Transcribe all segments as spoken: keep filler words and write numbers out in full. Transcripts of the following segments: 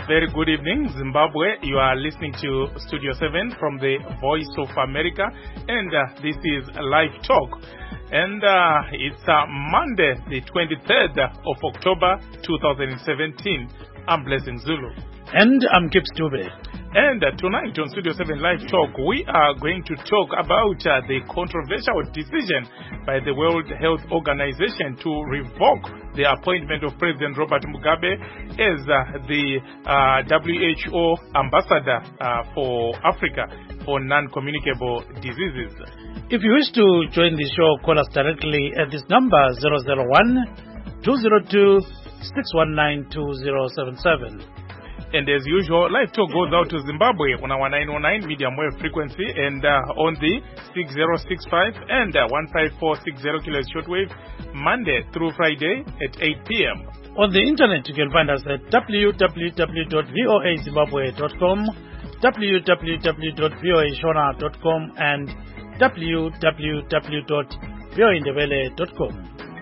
Very good evening, Zimbabwe. You are listening to Studio seven from the Voice of America, and uh, this is Live Talk. And uh, it's uh, Monday, the twenty-third of October, two thousand seventeen. I'm Blessing Zulu. And I'm Kip Stube. And uh, tonight on Studio seven Live Talk, we are going to talk about uh, the controversial decision by the World Health Organization to revoke the appointment of President Robert Mugabe as uh, the uh, W H O ambassador uh, for Africa for non-communicable diseases. If you wish to join the show, call us directly at this number zero zero one, two zero two, six one nine, two zero seven seven. And as usual, Live Talk goes out to Zimbabwe on our nine oh nine medium wave frequency and uh, on the six zero six five and uh, one five four six zero kilohertz shortwave, Monday through Friday at eight p.m. On the internet, you can find us at w w w dot voa zimbabwe dot com, w w w dot voa shona dot com, and w w w dot voa indebele dot com.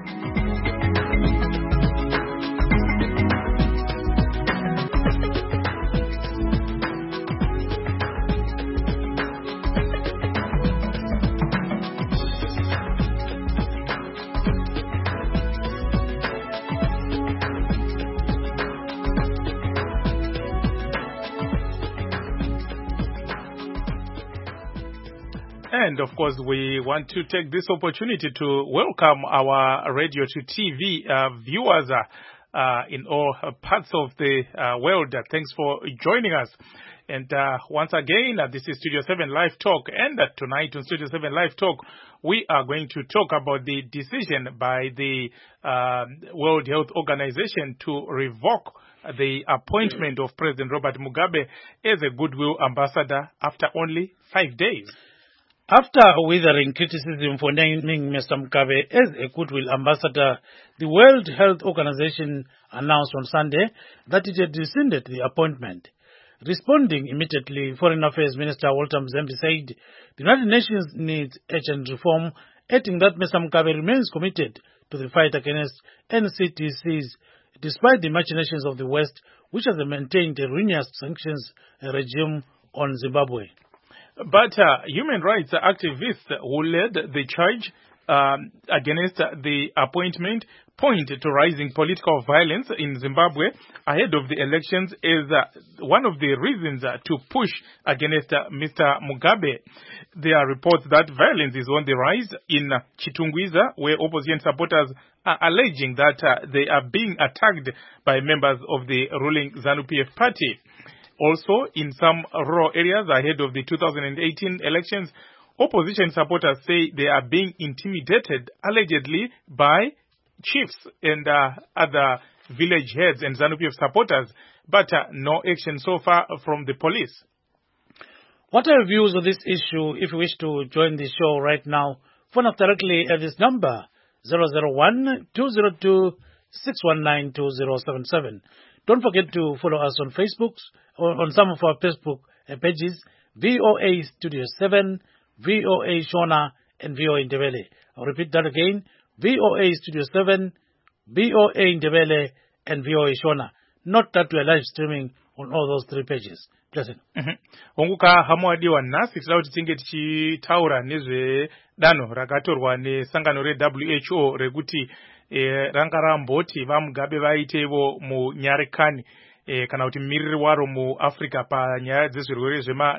And of course, we want to take this opportunity to welcome our radio to T V uh, viewers uh, uh, in all parts of the uh, world. Thanks for joining us. And uh, once again, uh, this is Studio seven Live Talk. And uh, tonight on Studio seven Live Talk, we are going to talk about the decision by the uh, World Health Organization to revoke the appointment of President Robert Mugabe as a goodwill ambassador after only five days. After withering criticism for naming Mister Mugabe as a goodwill ambassador, the World Health Organization announced on Sunday that it had rescinded the appointment. Responding immediately, Foreign Affairs Minister Walter Mzembe said the United Nations needs urgent reform, adding that Mister Mugabe remains committed to the fight against N C T Cs, despite the machinations of the West, which has maintained a ruinous sanctions regime on Zimbabwe. But uh, human rights activists who led the charge um, against the appointment point to rising political violence in Zimbabwe ahead of the elections as uh, one of the reasons uh, to push against uh, Mister Mugabe. There are reports that violence is on the rise in uh, Chitungwiza, where opposition supporters are alleging that uh, they are being attacked by members of the ruling ZANU-P F party. Also, in some rural areas ahead of the two thousand eighteen elections, opposition supporters say they are being intimidated, allegedly, by chiefs and uh, other village heads and ZANU-P F supporters, but uh, no action so far from the police. What are your views on this issue? If you wish to join the show right now, phone us directly at this number, zero zero one, two zero two, six one nine, two zero seven seven. Don't forget to follow us on Facebook, or on some of our Facebook pages, V O A Studio seven, V O A Shona, and V O A Indebele. I'll repeat that again, V O A Studio seven, V O A Indebele, and V O A Shona. Note that we are live streaming on all those three pages. Blessing. Onguka hamwadiwa nasi tila tinge tichitaura nezve dano rakatorwa nesangano re W H O rekuti E, ranga ramboti vamugabe vaitevo mu Nyarekani e, kana kuti miriri waro mu Africa pa nyaya dzezvirwere zvema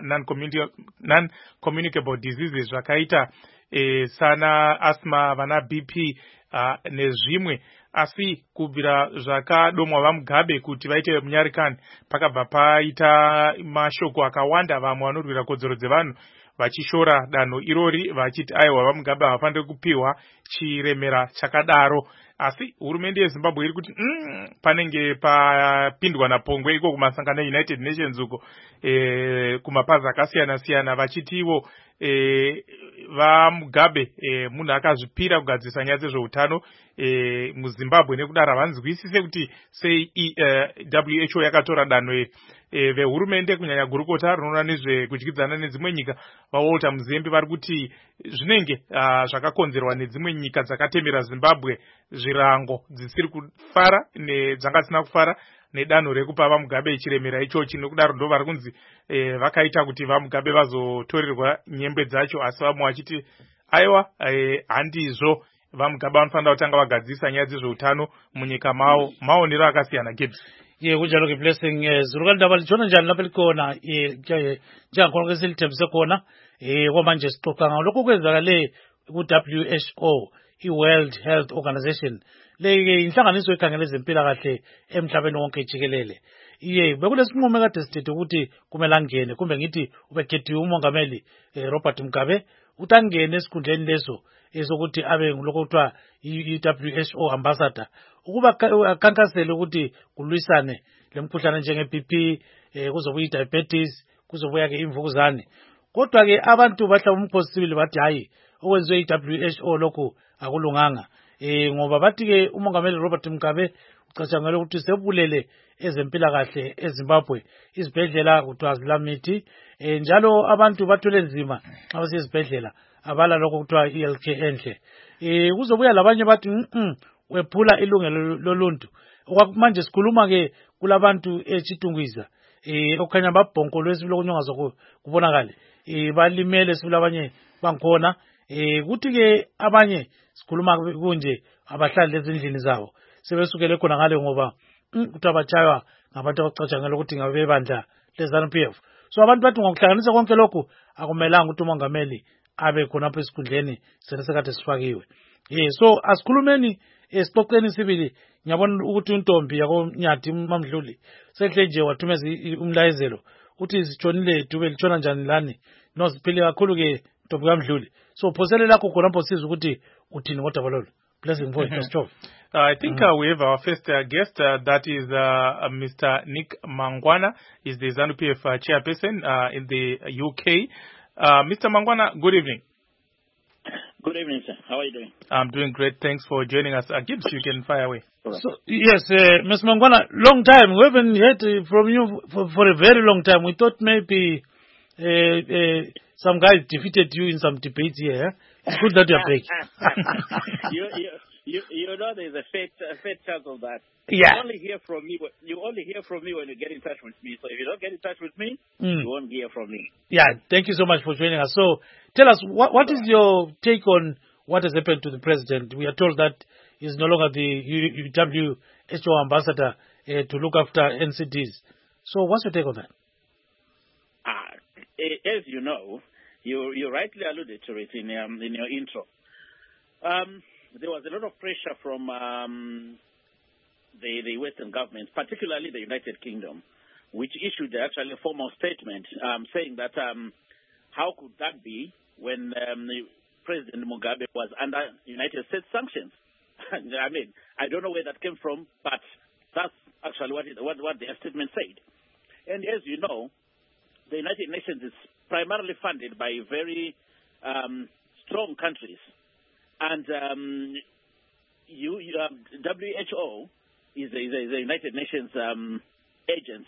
non-communicable diseases zvakaita e, sana asthma, vana B P uh, nezvimwe. Asi kubvira zvakadomwa vamugabe kuti vaite muNyarekani pakabva paita mashoko akawanda vamwe vanorwira kodzero dzevanhu vachishora danho irori vachiti aiwa vamugabe havafaniri kupiwa chiremera chakadaro. Asi hurumende yeZimbabwe iri kuti mm, panenge papindwa napongwe iko kumasangano United Nations uko e, kumapazi akasiyana siyana vachiti ivo e, vamugabe e, munhu akazvipira kugadzirisa nyaya dzezveutano e, muZimbabwe nekudaro havanzwisise kuti sei e, W H O yakatora danho e, e, vehurumende kunyanya gurukota rinoona nezvekudyidzana nedzimwe nyika vaWalter Mzembe vari kuti zvinenge uh, zvakakonzerwa nedzimwe nyika dzakatemera Zimbabwe zvirango dzisiri kufara nedzangasina kufara nedanho rekupa vaMugabe chiremera ichochi, nokudaro ndo vari kunzi eh, vakaita kuti vaMugabe vazotorerwa nyembe dzacho, asi vamwe vachiti aiwa eh, handizvo, vaMugabe vanofanira kutanga vagadzisa nyaya dzezveutano munyika mavo. Maonero akasiyana Gibbs. Ye kunjalo ke blessing zurukani ndaba lichona njani lapha likhona eh njengakhona ke silithembise khona eh kwamanje sixoxa ngalokho kwenzakale ku W H O, i-World Health Organization, le ke inhlanganiso ekhangela ezempilakahle emhlabeni wonke jikelele. Iye bekulesinqumo kade sithethe ukuthi kumele angene, kumbe ngithi ubekhethiwe umongameli Robert Mugabe ukuthi angene esikhundleni leso esokuthi abe ngilokho kuthiwa i-W H O ambassador, ukuba akhankasele ukuthi kulwisane lemkhuhlane njenge-B P, eh kuzobuya i-diabetes, kuzobuya ke imvukuzane. Kodwa ke abantu bahlaba umkhosi sibili bathi hayi okwenziwe i-W H O lokho akulunganga, eh ngoba bathi ke umongameli Robert Mugabe ucatshangela ukuthi sebulele ezempilakahle eZimbabwe, izibhedlela kuthiwa zilamithi, eh njalo abantu bathole nzima abasezibhedlela abala lokho kuthiwa i-L K enhle. Eh kuzobuya labanye bathi mhm wephula ilungelo loluntu. Okwamanje sikhuluma ke kulabantu eChitungwiza, eh okukhanya babhonko lwesibilo kunyonga kubonakala, eh balimele sibila abanye bankhona, eh kuthi ke abanye sikhuluma kunje abahlali lezindlini zabo sebesukele khona ngale ngoba ukuthi abatshaywa ngabantu abacatshangela ukuthi ngabe bandla leZANU P F. So abantu bathi ngokuhlanganisa konke lokhu akumelanga ukuthi umongameli abe khona apha esikhundleni senesekade sifakiwe. Eh so asikhulumeni esixoxeni sibili. Ngiyabona ukuthi untombi yako Nyathi Mamdluli sehle nje wathumeza umlayezelo uthi sitshonile dube litshona njani lani nosiphile kakhulu ke ntombi kaMdluli. So phosele lakho khona lapho siza ukuthi uthini kodwa balolo. Blessing for you. I think uh, we have our first uh, guest, uh, that is uh, uh, Mister Nick Mangwana, is the ZANU P F uh, chairperson uh, in the U K. Uh, Mister Mangwana, good evening. Good evening, sir. How are you doing? I'm doing great. Thanks for joining us. Uh, Gibbs, you can fire away. So, yes, uh, Mister Mangwana, long time. We haven't heard uh, from you for, for a very long time. We thought maybe uh, uh, some guys defeated you in some debates here. It's good that you're back. you, you, you, you know there's a fair, a fair chance of that. Yeah. You only hear from me. You only hear from me when you get in touch with me. So if you don't get in touch with me, mm. you won't hear from me. Yeah. Thank you so much for joining us. So tell us, what what is your take on what has happened to the president? We are told that he's no longer the W H O ambassador uh, to look after N C Ds. So what's your take on that? Uh, as you know, you you rightly alluded to it in um, in your intro. Um, there was a lot of pressure from um, the the Western governments, particularly the United Kingdom, which issued actually a formal statement um, saying that um, how could that be when um, President Mugabe was under United States sanctions? I mean, I don't know where that came from, but that's actually what it, what what their statement said. And as you know, the United Nations is primarily funded by very um, strong countries. And um, you, you, um, W H O is a, is a, is a United Nations um, agency.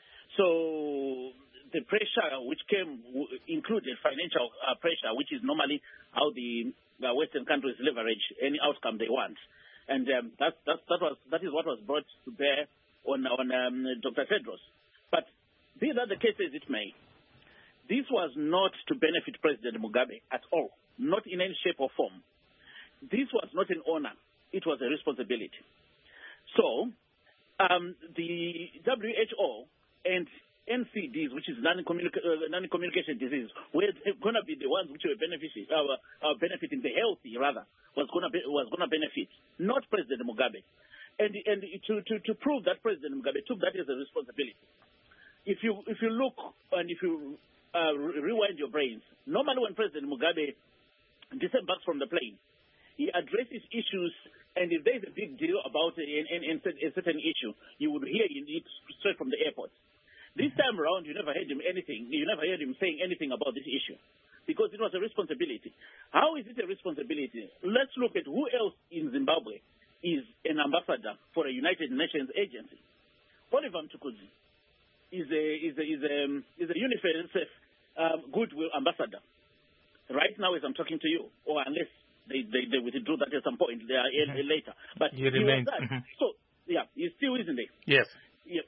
So the pressure which came w- included financial uh, pressure, which is normally how the uh, Western countries leverage any outcome they want. And um, that, that, that, was, that is what was brought to bear on, on um, Doctor Tedros. But be that the case as it may, this was not to benefit President Mugabe at all, not in any shape or form. This was not an honor. It was a responsibility. So um, the W H O and N C Ds, which is non-communica- uh, non-communication disease, were going to be the ones which were benefiting, uh, uh, benefiting the healthy, rather, was going to be, was going to benefit, not President Mugabe. And, and to, to, to prove that President Mugabe took that as a responsibility, if you if you look and if you uh, rewind your brains, normally when President Mugabe disembarks from the plane, he addresses issues, and if there's a big deal about a, a, a certain issue, you would hear it straight from the airport. This time around, you never heard him anything. You never heard him saying anything about this issue because it was a responsibility. How is it a responsibility? Let's look at who else in Zimbabwe is an ambassador for a United Nations agency. Oliver Mtukudzi is a is a is a, is a UNICEF um, goodwill ambassador. Right now, as I'm talking to you, or unless They, they, they withdrew that at some point they are mm-hmm. later. But he remains. Mm-hmm. So, yeah, he still isn't there. Yes.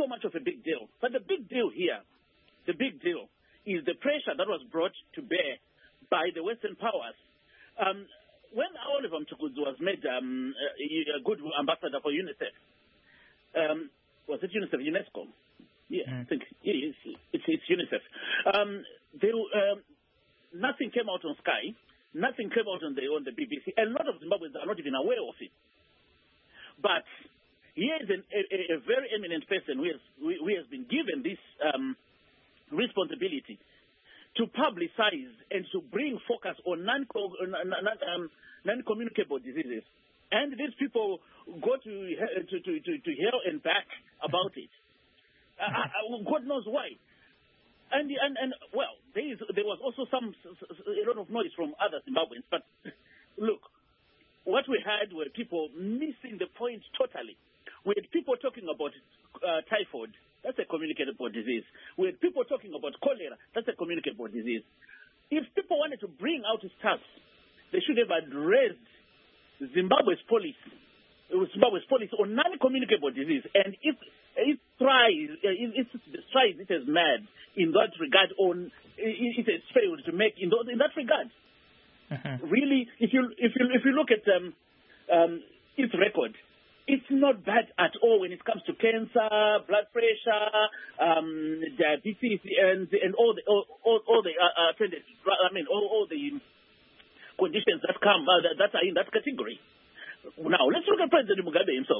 so much of a big deal. But the big deal here, the big deal, is the pressure that was brought to bear by the Western powers. Um, when Oliver Mtukudzi was made um, a good ambassador for UNICEF, um, was it UNICEF, UNESCO? Yeah, mm. I think yeah, it's, it's, it's UNICEF. Um, they, um, nothing came out on Sky. Nothing came out on the on the B B C. A lot of Zimbabweans are not even aware of it. But here is an, a, a very eminent person who has, who has been given this um, responsibility to publicize and to bring focus on non, um, non-communicable diseases. And these people go to to, to, to, to hell and back about it. Uh, God knows why. And, and, and well, there, is, there was also some a lot of noise from other Zimbabweans. But look, what we had were people missing the point totally. We had people talking about uh, typhoid. That's a communicable disease. We had people talking about cholera. That's a communicable disease. If people wanted to bring out stuff, they should have addressed Zimbabwe's policy, Zimbabwe's policy on non-communicable disease. And if it tries, it, it tries, it has mad in that regard. On it has failed to make in, in that regard. Uh-huh. Really, if you if you if you look at um, um, its record, it's not bad at all when it comes to cancer, blood pressure, um, diabetes, and and all the all, all, all the uh, attendant, I mean all, all the conditions that come uh, that, that are in that category. Now let's look at President Mugabe himself.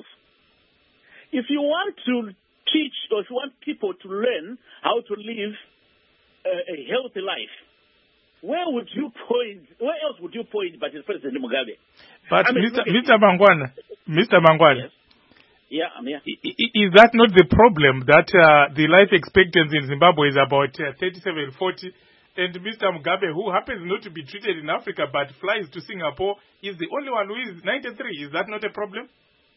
If you want to teach, or if you want people to learn how to live a, a healthy life, where would you point? Where else would you point but it's President Mugabe? But I mean, Mister Mister Mangwana, Mister Mangwana, yes. Yeah, I'm here. Is that not the problem that uh, the life expectancy in Zimbabwe is about uh, thirty-seven, forty, and Mister Mugabe, who happens not to be treated in Africa but flies to Singapore, is the only one who is ninety-three? Is that not a problem?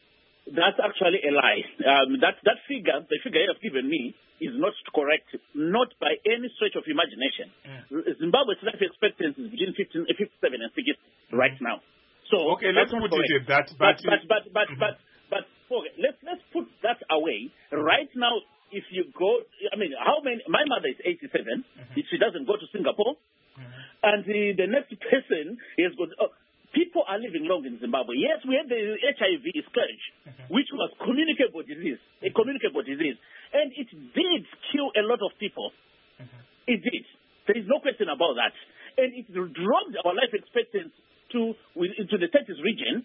That's actually a lie. Um, that that figure, the figure you have given me, is not correct, not by any stretch of imagination. Mm. Zimbabwe's life expectancy is between fifteen, fifty-seven and sixty mm. right now. So okay, let's put correct. it at that. But but but but mm-hmm. but, but, but okay, let's let's put that away. Right now, if you go, I mean, how many? My mother is eighty-seven. Mm-hmm. If she doesn't go to Singapore, mm-hmm. and the, the next person is going. Oh, people are living long in Zimbabwe. Yes, we had the H I V scourge, mm-hmm. which was communicable disease, a communicable disease. And it did kill a lot of people. Mm-hmm. It did. There is no question about that. And it dropped our life expectancy to, to the thirties region.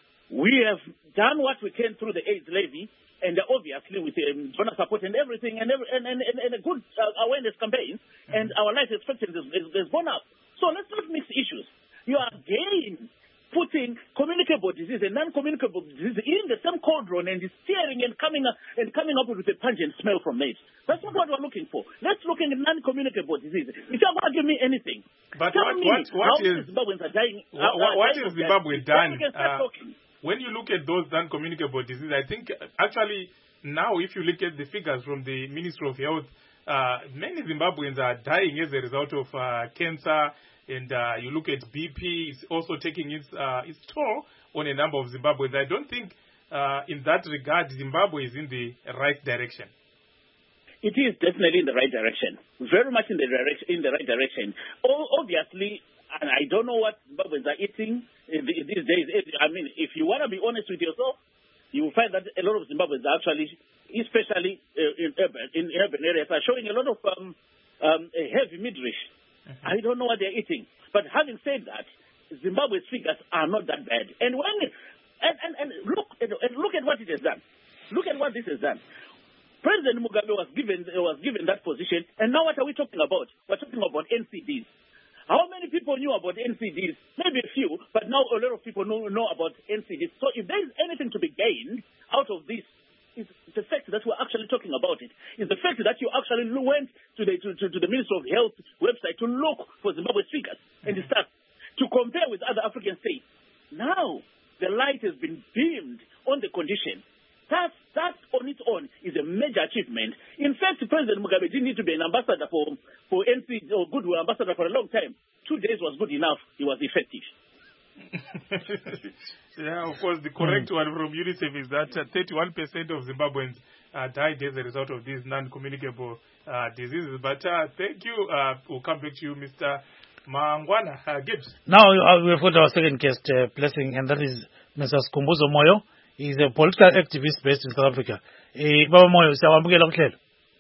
We have done what we can through the AIDS levy, and obviously with um, donor support and everything, and, every, and, and, and, and a good uh, awareness campaign, mm-hmm. and our life expectancy has gone up. So let's not mix issues. You are again putting communicable disease and non-communicable disease in the same cauldron and steering and coming up and coming up with a pungent smell from it. That's not what we're looking for. Let's look at non-communicable disease. If you're going to give me anything, but tell what, me what, what how is Zimbabweans are dying. What, uh, what is Zimbabwe done? Uh, talking. When you look at those non-communicable diseases, I think actually now if you look at the figures from the Ministry of Health, uh, many Zimbabweans are dying as a result of uh, cancer. And uh, you look at B P, it's also taking its uh, its toll on a number of Zimbabweans. I don't think uh, in that regard Zimbabwe is in the right direction. It is definitely in the right direction, very much in the direction in the right direction. O- obviously, and I don't know what Zimbabweans are eating these days. I mean, if you want to be honest with yourself, you will find that a lot of Zimbabweans are actually, especially in urban, in urban areas, are showing a lot of um, um, heavy midriff. Mm-hmm. I don't know what they're eating. But having said that, Zimbabwe's figures are not that bad. And when and, and, and look and look at what it has done. Look at what this has done. President Mugabe was given was given that position, and now what are we talking about? We're talking about N C Ds. How many people knew about N C Ds? Maybe a few, but now a lot of people know, know about N C Ds. So if there is anything to be gained out of this, is the fact that we're actually talking about it. Is the fact that you actually went to the to, to, to the Ministry of Health website to look for Zimbabwe's figures and start to compare with other African states. Now the light has been beamed on the condition. That that on its own is a major achievement. In fact, President Mugabe didn't need to be an ambassador for for N C or goodwill ambassador for a long time. Two days was good enough. He was effective. Yeah, of course, the correct mm. one from UNICEF is that uh, thirty-one percent of Zimbabweans uh, died as a result of these non-communicable uh, diseases. But uh, thank you. Uh, we'll come back to you, Mister Mangwana uh, Gibbs. Now uh, we've got our second guest, uh, blessing, and that is Mister Skhumbuzo Moyo. He's a political activist based in South Africa. Eh, Baba Moyo, siyawamukela kuhlelo.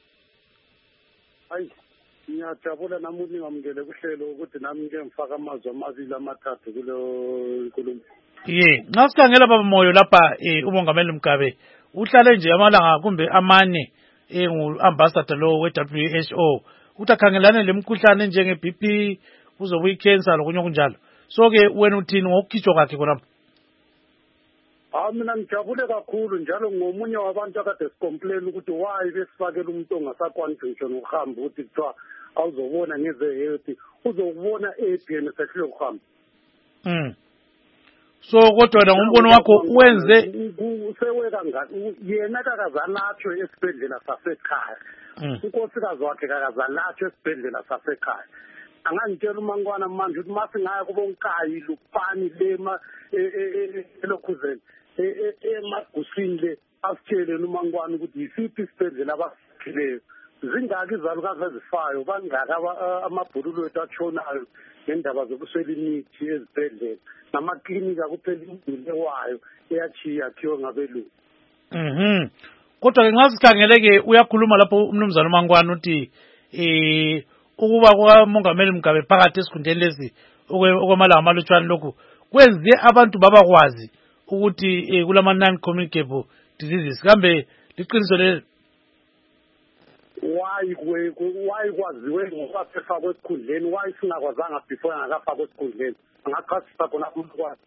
Hayi, ngiyajabula namuhla ngamukele kuhlelo ukuthi nami ngeke ngifaka amazwi amabili amathathu kulo nkulumo. Ye, nxa sikhangela Baba Moyo lapha eh umongameli Mugabe uhlale nje amalanga kumbe amane engu-ambassador lo we-W H O ukuthi akhangelane lemikhuhlane njenge B P uzobuya i-cancer lokunye kunjalo. So-ke wena uthini ngokukhitshwa kwakhe khonapho? Ah, mina ngijabule kakhulu njalo ngomunye wabantu akade sicomplain ukuthi why besifakela umuntu ongasakwani ngisho nokuhamba ukuthi kuthiwa awuzobona ngeze-health uzokubona ephi yena sehlule ukuhamba. Mm. So kodwa wena ngombono wakho wenze useweka ngani yena kakazalathwe esibhedlela sasekhaya. Unkosikazi wakhe kakazalathwe esibhedlela sasekhaya. Angangitshela uMangwana manje ukuthi mase ngaya kubonkayi lupani lema elokhuzeni emagusini le asitshele uMangwana ukuthi yisiphi isibhedlela abasikhileyo. Zingaki izalukazi ezifayo bangaka amabhululo wethu atshonayo ngendaba zokuswela imithi ezibhedlela namaklinika kuphela impilo wayo eyachiya khiwe ngabelungu. Mhm. Kodwa ke ngasikhangeleke uyakhuluma lapho umnumzana uMangwana uthi eh ukuba kwamongameli Mugabe phakathi esikhundleni lezi okwamalanga amalutshwana lokhu kwenze abantu babakwazi ukuthi kulama non communicable diseases kambe liqiniso lelo. Why we why kwaziwe ngoba sefakwe esikhundleni why singakwazanga before ngakafakwe esikhundleni angaqasisa khona umntwana.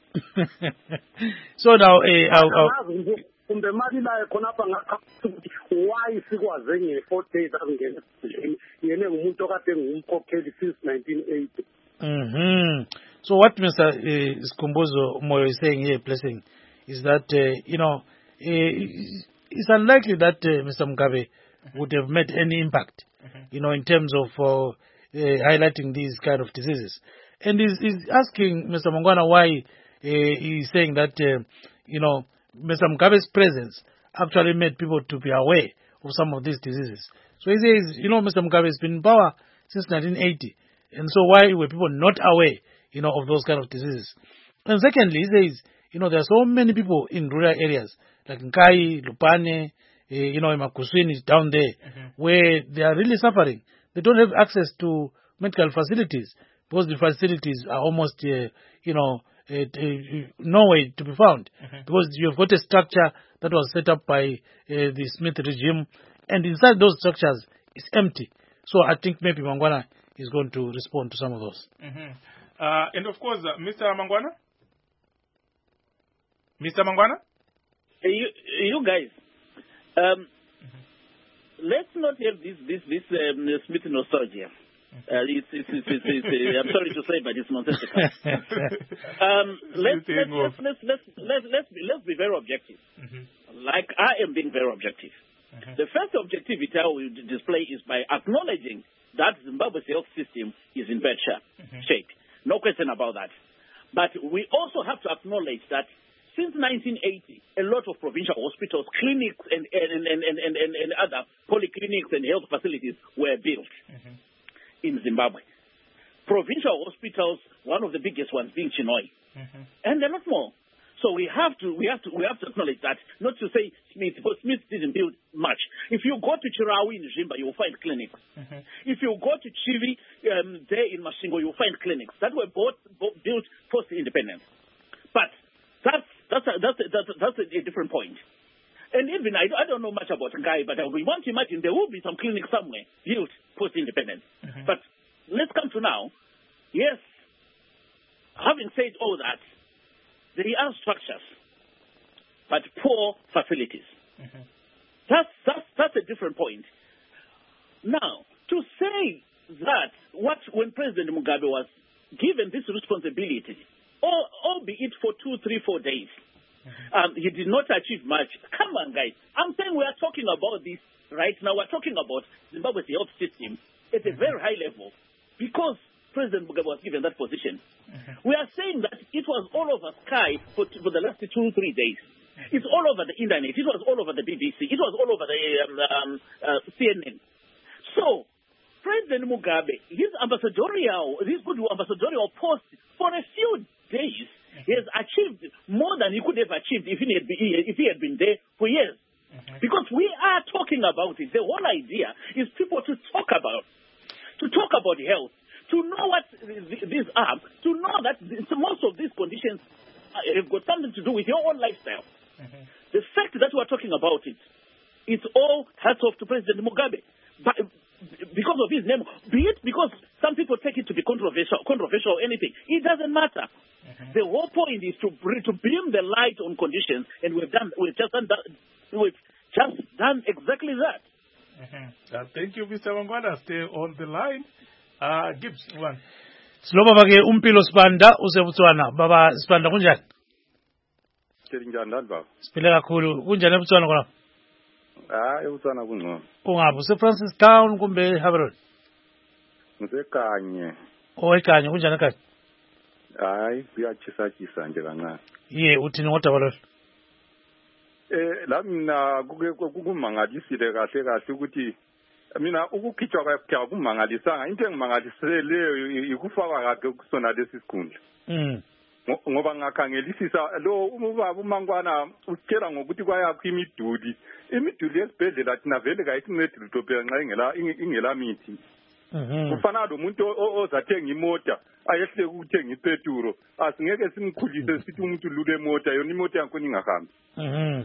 So now eh kumbe mali la khona apha ngaqasisa ukuthi why sikwaze nge-four days akungena esikhundleni yena ngumuntu okade ngumkhokheli since nineteen eighty. Mhm. So what Mister Uh, Skhumbuzo Moyo is saying here, blessing, is that uh, you know uh, it's unlikely that uh, Mister Mugabe would have made any impact, mm-hmm. you know, in terms of uh, uh, highlighting these kind of diseases. And he's, he's asking Mister Mangwana why uh, he's saying that, uh, you know, Mister Mugabe's presence actually made people to be aware of some of these diseases. So he says, you know, Mister Mugabe has been in power since nineteen eighty. And so why were people not aware, you know, of those kind of diseases? And secondly, he says, you know, there are so many people in rural areas, like Nkai, Lupane, Uh, you know, Makuswini down there, mm-hmm. where they are really suffering. They don't have access to medical facilities because the facilities are almost, uh, you know, uh, uh, nowhere to be found. Mm-hmm. Because you have got a structure that was set up by uh, the Smith regime, and inside those structures it's empty. So I think maybe Mangwana is going to respond to some of those. Mm-hmm. uh, and of course, uh, Mister Mangwana? Mister Mangwana? Hey, you, you guys. Um, mm-hmm. Let's not have this this this um, Smith nostalgia. Mm-hmm. Uh, it's, it's, it's, it's, it's, uh, I'm sorry to say, but it's nonsensical. um, let's, let's, let's, let's, let's, let's, let's, be, let's be very objective. Mm-hmm. Like I am being very objective. Mm-hmm. The first objectivity I will display is by acknowledging that Zimbabwe's health system is in bad shape. Mm-hmm. shape. No question about that. But we also have to acknowledge that since nineteen eighty, a lot of provincial hospitals, clinics, and and, and, and, and, and other polyclinics and health facilities were built mm-hmm. in Zimbabwe. Provincial hospitals, one of the biggest ones being Chinhoyi, mm-hmm. and a lot more. So we have to we have to we have to acknowledge that, not to say Smith, because Smith didn't build much. If you go to Chirawi in Zimba, you will find clinics. Mm-hmm. If you go to Chivi um, there in Mashingo, you will find clinics that were both, both built post-independence. But that's That's a, that's a, that's a, that's a different point. And even, I, I don't know much about Ngai, but we want to imagine there will be some clinic somewhere built post-independence. Mm-hmm. But let's come to now. Yes, having said all that, there are structures, but poor facilities. Mm-hmm. That's, that's, that's a different point. Now, to say that what when President Mugabe was given this responsibility, Or, albeit for two, three, four days. Mm-hmm. Um, he did not achieve much. Come on, guys. I'm saying we are talking about this right now. We're talking about Zimbabwe's health system at a very high level. Because President Mugabe was given that position. Mm-hmm. We are saying that it was all over Sky for, for the last two, three days. It's all over the internet. It was all over the B B C. It was all over the um, um, uh, C N N. So, President Mugabe, his ambassadorial, his good ambassadorial post for a few days, he has achieved more than he could have achieved if he had been, if he had been there for years. Mm-hmm. Because we are talking about it. The whole idea is people to talk about, to talk about health, to know what these are, to know that most of these conditions have got something to do with your own lifestyle. Mm-hmm. The fact that we are talking about it, it's all hats off to President Mugabe. But because of his name, be it because some people take it to be controversial, controversial or anything, it doesn't matter. Mm-hmm. The whole point is to bring, to beam the light on conditions, and we've done, we've just done, that, we've just done exactly that. Mm-hmm. Uh, thank you, Mister Mangwana. Stay on the line. Uh, Gibbs, one. Sloba bage umpilo Sibanda usebutswana. Baba Sibanda kunjani? Njani baba? Siphile kakhulu. Kunjani ebutswana khona? Ah, ebutswana kungcono. Ungabe use Francis Town kumbe Haverod? Ngisekanye. Oh, ekanye kunjani ekanye? Hayi, kuyachisa chisa nje kancane. Ye, uthini ngodaba lo? Eh, la mina kukumangalisile kahle kahle ukuthi mina ukukhitshwa kwakhe kumangalisanga. Into engimangaliseleyo ikufakwa kake kusona lesi sikhundla. Mhm. Ngoba ngakhangelisisa lo ubaba uMangwana utshela ngokuthi kwayakho imiduli. Imiduli yesibhedlela thina vele kayincedi lutho phela nxa ingela ingela mithi. Mhm. Kufana lo muntu ozathenga imota ayehle ukuthenga ipetrol asingeke simkhulise sithi umuntu lule imota yona imota yakhona ingahambi. Mhm.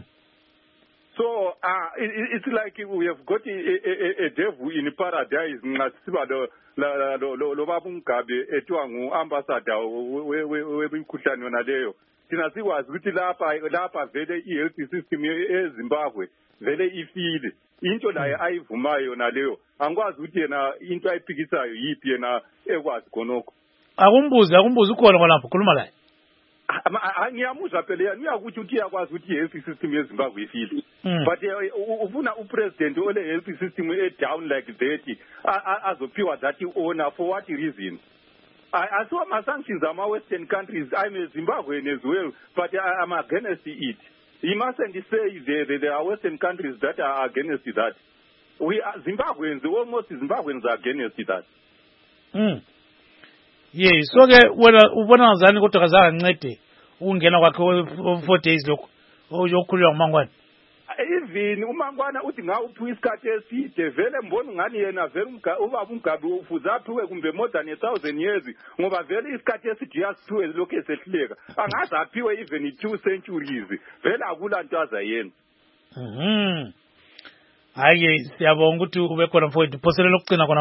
So uh, it, it's like we have got a, a, a devil in paradise nxa siba lo lo lo lo baba uMgabe ethiwa nguambassador wemikhuhlane yona leyo. Thina sikwazi ukuthi lapha lapha vele i-health system eZimbabwe vele ifile. Into la ayivumayo yona leyo angikwazi ukuthi yena into ayiphikisayo yipi yena ekwazi khonokho. Akumbuzi akumbuzi ukhona khonapho khuluma la. Ngiyamuzwa phela ngiyakuthi uthi yakwazi ukuthi i-health system yeZimbabwe ifile. But ufuna upresident ole health system e down like that azophiwa that honor for what reason? I saw my sanctions on my Western countries. I'm a Zimbabwean as well, but I am against it. He mustn't say there, there are Western countries that are against that. We are Zimbabweans, almost Zimbabweans are against that. Mm. Yeah, so ke wena ubona ngazani kodwa kazange ncede ukungena kwakhe four days lokho oyokhulwa nguMangwana. Even uMangwana uthi ngawuphi isikhathi eside vele mbona ngani yena vele ubaba uMgabe ufuza aphiwe kumbe more than a thousand years ngoba vele isikhathi eside yasithiwe lokho esehluleka angaze aphiwe even two centuries vele akulanto azayenza. Mhm. Hayi siyabonga ukuthi ube khona mfowethu phosele lokugcina khona.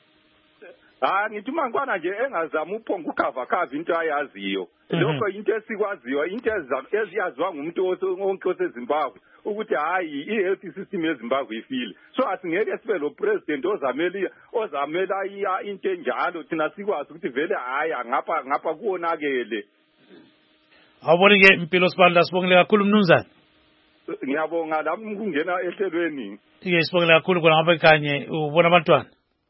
Ah ngithi uMangwana nje engazama uphonga ukhava khava into ayaziyo. Lokho into esikwaziyo into eziyaziwa ngumuntu wonke oseZimbabwe ukuthi hayi i-health system yeZimbabwe ifile. So asingeke sibe lo president ozamela ozamela into enjalo thina sikwazi ukuthi vele hayi ngapha ngapha kuonakele. Awubona ke impilo Sibanda sibongile kakhulu mnumzane. Ngiyabonga la kungena ehlelweni. Ke sibongile kakhulu khona ngapha ekhanye ubona abantwana.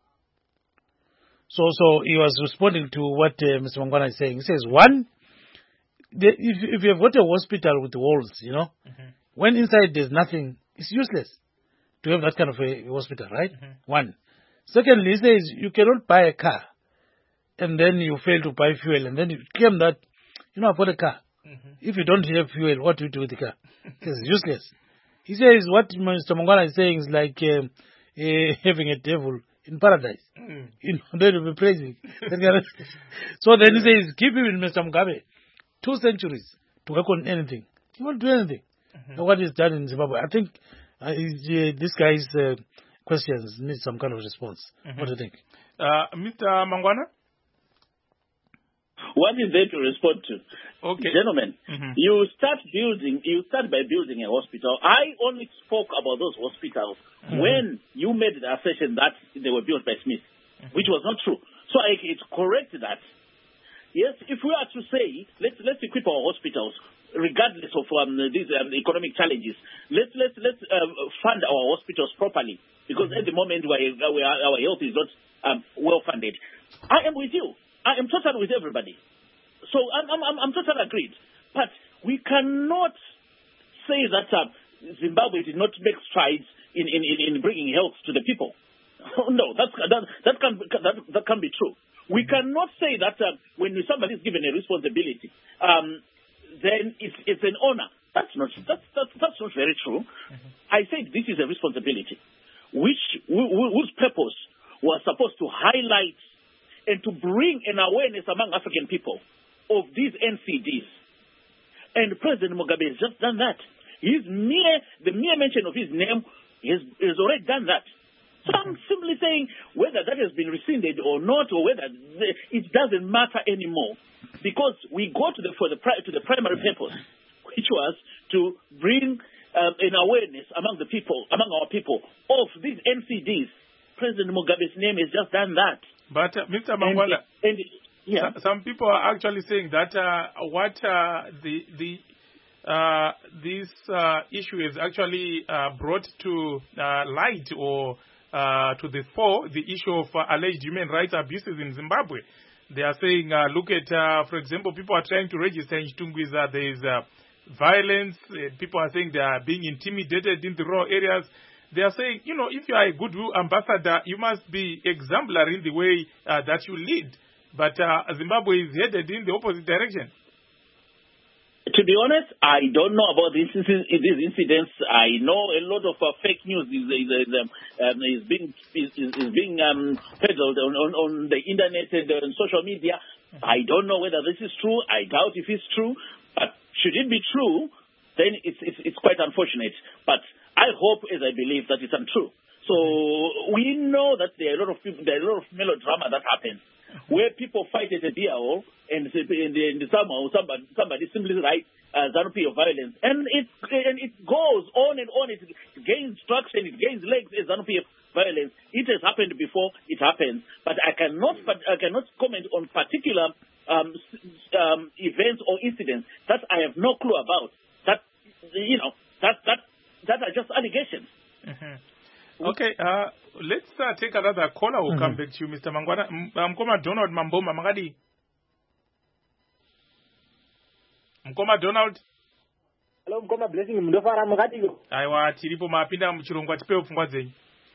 So, so he was responding to what uh, Mister Mangwana is saying. He says, one, the, if, if you have got a hospital with walls, you know, mm-hmm. when inside there's nothing, it's useless to have that kind of a hospital, right? Mm-hmm. One. Secondly, he says you cannot buy a car and then you fail to buy fuel and then you claim that, you know, I bought a car. Mm-hmm. If you don't have fuel, what do you do with the car? It's useless. He says what Mister Mangwana is saying is like uh, uh, having a devil in paradise. Mm. You know, they will be praising. So then he says, give him Mister Mugabe two centuries to work on anything. He won't do anything. Mm-hmm. So what is done in Zimbabwe? I think uh, uh, this guy's uh, questions need some kind of response. Mm-hmm. What do you think? Uh, Mister Mangwana? What is there to respond to? Okay. Gentlemen, mm-hmm. you start building, you start by building a hospital. I only spoke about those hospitals mm-hmm. when you made the assertion that they were built by Smith, mm-hmm. which was not true. So I, it's correct that, yes, if we are to say, let's let's equip our hospitals, regardless of um, these um, economic challenges, let's, let's, let's uh, fund our hospitals properly, because mm-hmm. at the moment we are, we are, our health is not um, well funded. I am with you. I am totally with everybody. So I'm, I'm, I'm totally agreed. But we cannot say that uh, Zimbabwe did not make strides in, in, in bringing health to the people. No, that's, that, that, can, that, that can be true. We cannot say that uh, when somebody is given a responsibility, um, then it's, it's an honor. That's not, that's, that's, that's not very true. Mm-hmm. I said this is a responsibility which, whose purpose was supposed to highlight and to bring an awareness among African people of these N C Ds. And President Mugabe has just done that. His mere, the mere mention of his name has, has already done that. So I'm simply saying whether that has been rescinded or not, or whether the, it doesn't matter anymore, because we go to the for the to the primary purpose, which was to bring um, an awareness among the people, among our people, of these N C Ds. President Mugabe's name has just done that. But uh, Mister Mangwana, and, and, yeah. some people are actually saying that uh, what uh, the the uh, this uh, issue is actually uh, brought to uh, light or Uh, to the fore, the issue of uh, alleged human rights abuses in Zimbabwe. They are saying, uh, look at, uh, for example, people are trying to register in Chitungwiza, there is uh, violence, uh, people are saying they are being intimidated in the rural areas. They are saying, you know, if you are a goodwill ambassador, you must be exemplary in the way uh, that you lead. But uh, Zimbabwe is headed in the opposite direction. To be honest, I don't know about these, these incidents. I know a lot of uh, fake news is, is, is, um, is being is, is being um, peddled on, on, on the internet and on social media. I don't know whether this is true. I doubt if it's true. But should it be true, then it's, it's, it's quite unfortunate. But I hope, as I believe, that it's untrue. So we know that there are a lot of people, there are a lot of melodrama that happens, where people fight at a beer hall and, and, and somehow somebody, somebody simply writes uh, Zanu-P F violence. And it, and it goes on and on. It gains traction, it gains legs as Zanu-P F violence. It has happened before, it happens. But I cannot, but I cannot comment on particular um, um, events or incidents that I have no clue about. That, you know, that, that, that are just allegations. Mm-hmm. Okay, uh, let's uh, take another caller. We'll mm-hmm. come back to you, Mister Mangwana. Mkoma Donald Mamboma, Magadi. Mkoma Donald. Hello, Mkoma Blessing, Mdofara Magadi. Aiwa, tiripo mapinda mchirongwa tipeo pfungwa zenyu.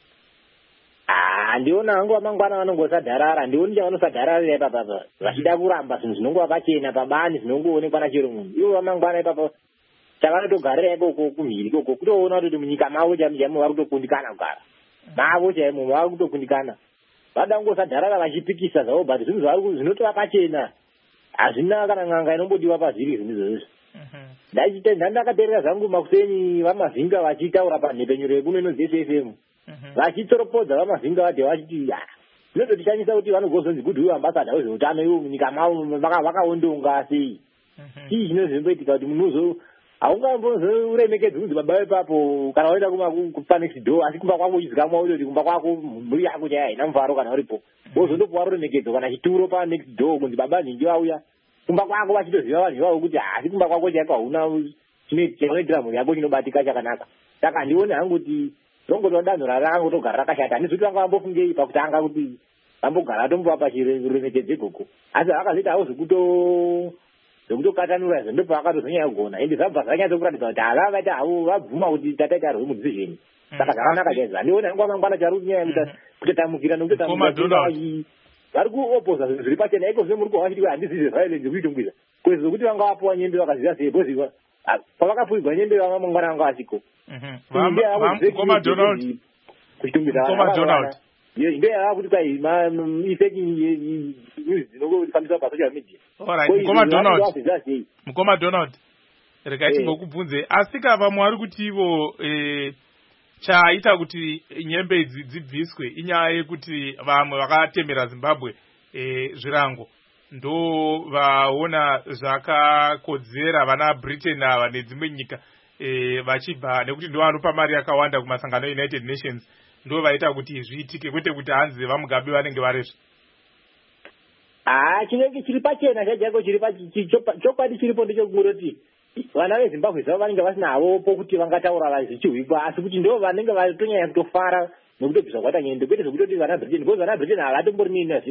Ah, ndiona hangu amangwana vanongosadharara, ndioni chavanosadhararira ipapa. Vachida kuramba zvinhu zvinongova pachena pabani zvinongoonekwa nachirungu. Ivo amangwana ipapa chavanotogarira ikoko kumhiri ikoko kutoona kuti munyika mavo chaimo vari kutokundikana kugara. Mavo chaimo vari kutokundikana. Vada kungosadharara vachipikisa zvavo, but zvinhu zvari zvinotova pachena. Hazvina kana n'anga inombodiwa pazviri zvinhu izvozvo. Ndachita ndandakateerera zangu makuseni vamavhinga vachitaura panhepenyuro yekuno inonzi S F M. Vachitoropodza vamavhinga vati vachiti zvinototishanyisa kuti vanogozonzi goodwill ambassador wezveutano ivo munyika mavo vakaondonga sei. Chii chinozomboitika kuti munhu haungambozoremekedzi kunzi baba ipapo kana waenda kupa next door, asi kumba kwako uchizikamwa kuti kumba kwako mhuri yako chaiyo haina mufaro kana uripo. Wozondopuwa ruremekedzo kana chituro pa next door kunzi baba nhingi vauya. Kumba kwako vachitoziva vanhu ivavo kuti asi kumba kwako chaiko hauna chinoitira mhuri yako chinobatika chakanaka. Saka handioni hangu kuti rongotoa danho rarangu togara rakashata. Handizvi kuti vanga vambofungei pakutanga kuti vambogara tombovapa chiremekedzo ikoko. Asi vakazoita havo zvekuto zvokutokatanura izvo ndipo vakatozonyanya kugona, ende zvabva zvanyatsokuratidza kuti hava vaita havo vabvuma kuti tataita rwe mudhivhizheni. Saka zvakanaka chaizvo. Handioni hangu amangwana chari kunyanya kutotamukira nokutotamukira vari kuopoza zvinhu zviri pachena. Iko zvino muri kuhwa chiti handizizve violence kuitongwiza kwezvo zvokuti vanga vapuwa nyembe vakaziva sei bhozi pavakapfuigwa nyembe vanga mangwana vanga vasiko. Donald ndio yava kuti kwai ifeki news dzinongofambiswa pasocial media. Mukoma Donald, Mukoma Donald, rekaiti ngokubvunze asika vamwe vari kuti ivo chaita kuti nyembe idzi dzibviswe inyaya yekuti vamwe vakatemera Zimbabwe zvirango ndo vaona zvakakodzera vana Britain ava nedzimwe nyika vachibva nekuti ndo vanopa mari yakawanda kumasangano United Nations ndo vaita kuti zviitike kwete kuti hanzi vaMugabe vanenge varezvo. Ah, chinenge chiri pachena chajako chiri chokwadi chiripo ndechokungoti vana veZimbabwe zvavo vanenge vasina havo pokuti vangataura vachichihwikwa, asi kuti ndo vanenge vatonyanya kutofara nekutobvisa kwaita nyendo kwete zvekutoti vana Britain, because vana Britain havatombori nini nazvizvo.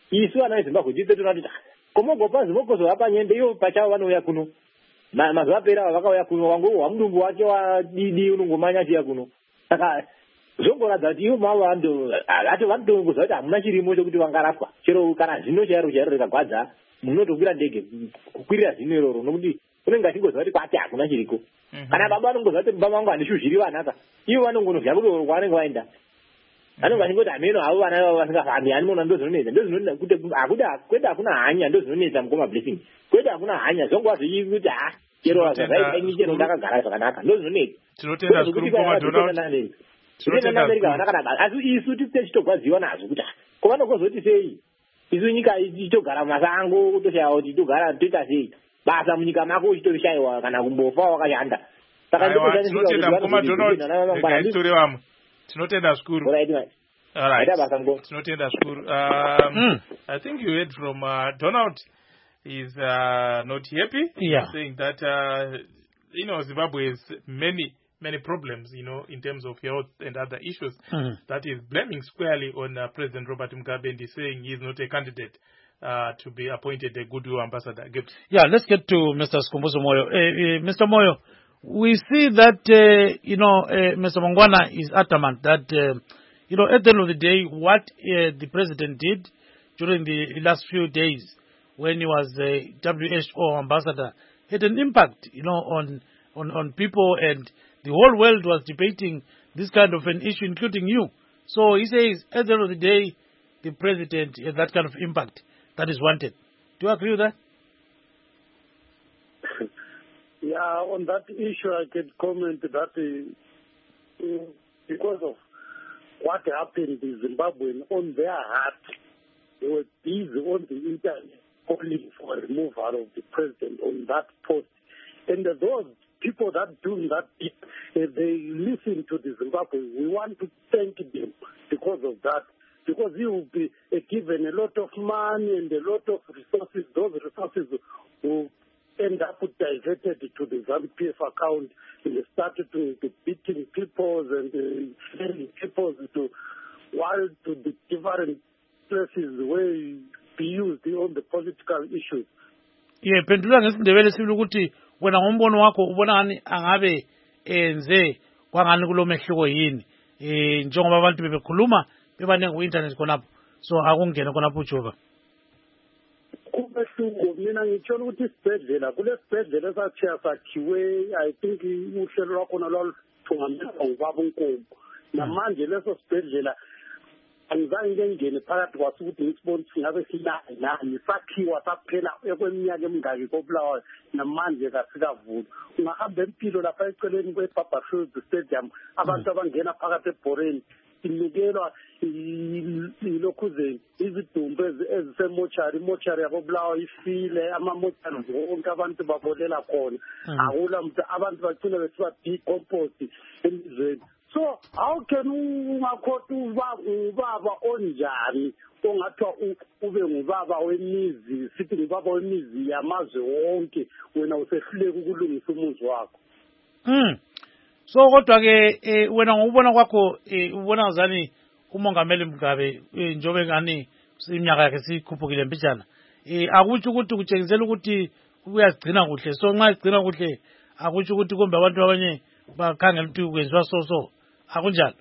isu ana eZimbabwe tite tunati komogopa zibokozo hapa nyende iyo pachao vanouya kuno mazuva apera vakauya kuno wangu wamudumbu wake wadidi unongomanya chiya kuno saka zvongoradza kuti ivo mavo vantu ati vanotongoziva kuti hamuna chirimo chokuti vangarapwa chero kana zino chairo chairo rikagwadza munotokwira ndege kukwirira zino iroro nokuti unenge achingoziva kuti kwati hakuna chiriko kana baba vanongoziva kuti baba vangu handishuzhiri vanaka ivo vanongonovya kudoro kwavanenge vaenda vanonga vachingoti hameno havo vana vavo vasingafambi hanimona ndozvinonetsa ndozvinonetsa kuti akuti kwete hakuna hanya ndozvinonetsa mukoma blessing kwete hakuna hanya zvongova zvichii kuti ha chero zvazvaitaini chero ndakagara zvakanaka ndozvinonetsa tinotenda zvikuru mukoma Donald tinotenda amerika vanakanaka asi isu tichitogwaziwa nazvo kuti kovanongozoti sei isu nyika ichitogara mumasango kutoshaya kuti togara toita sei basa munyika mako uchitoshayiwa kana kumbofa wakashanda saka tinotenda mukoma Donald gaisitore vamwe tinotenda zvikuru alright tinotenda zvikuru um I think you heard from uh, Donald. He's uh, not happy. Yeah. Saying that uh, you know Zimbabwe has many many problems, you know, in terms of health and other issues. Mm. That is blaming squarely on uh, President Robert Mugabe, and he's saying he's not a candidate uh, to be appointed a goodwill ambassador. Good. Yeah, let's get to Mister Skhumbuzo Moyo. Uh, uh, Mister Moyo, we see that uh, you know uh, Mister Mangwana is adamant that uh, you know at the end of the day, what uh, the president did during the last few days when he was a W H O ambassador had an impact, you know, on on on people, and the whole world was debating this kind of an issue, including you. So he says, at the end of the day, the president has that kind of impact that is wanted. Do you agree with that? Yeah, on that issue, I can comment that uh, uh, because of what happened in Zimbabwe, on their heart, they were busy on the internet calling for a removal of the president on that post. And uh, those people that do that, uh, they listen to the Zimbabwe. We want to thank them because of that. Because he will be uh, given a lot of money and a lot of resources. Those resources will end up diverted to the ZANU P F account, and they started to, to beating people and uh, sending people to while to the different places where be used on the political issues. Yeah, pendula ngesindebele sibili ukuthi wena ngombono wakho ubona ngani angabe enze kwangani kulo mehluko yini eh njengoba abantu bebekhuluma bebanenge ku internet khonapho so akungena khonapho uJova. Kubehluko mina ngitshela ukuthi isibhedlela kule sibhedlela esathiya sakhiwe I think uhlelo lwakho nalwaluthungamela ngubaba uNkomo namanje leso sibhedlela angizange ngene phakathi kwaso ukuthi ngisibone singabe silazi nani sakhiwa saphela ekweminyaka emingaki koBulawayo namanje kasikavula ungahamba empilo lapha eceleni kweBarberfield Stadium abantu abangena phakathi eBoreni inikelwa ilokhuzeni izidumbu ezisemochari imochari yakoBulawayo ifile amamochari wonke abantu babolela khona akula muntu abantu bagcina bethiwa decompost emizweni. So how can ungakhotha ubaba onjani ongathiwa ube ngubaba wemizi sithi ngubaba wemizi yamazwe wonke wena usehluleka ukulungisa umuzi wakho? Mm. So kodwa ke wena ngokubona kwakho ubona ngazani umongameli Mugabe njobe ngani iminyaka yakhe sikhuphukile mbijana akutsho ukuthi kutshengizela ukuthi uyazigcina kuhle. So nxa igcina kuhle akutsho ukuthi kumbe abantu abanye bakhangela ukuthi kwenziwa so so akunjalo.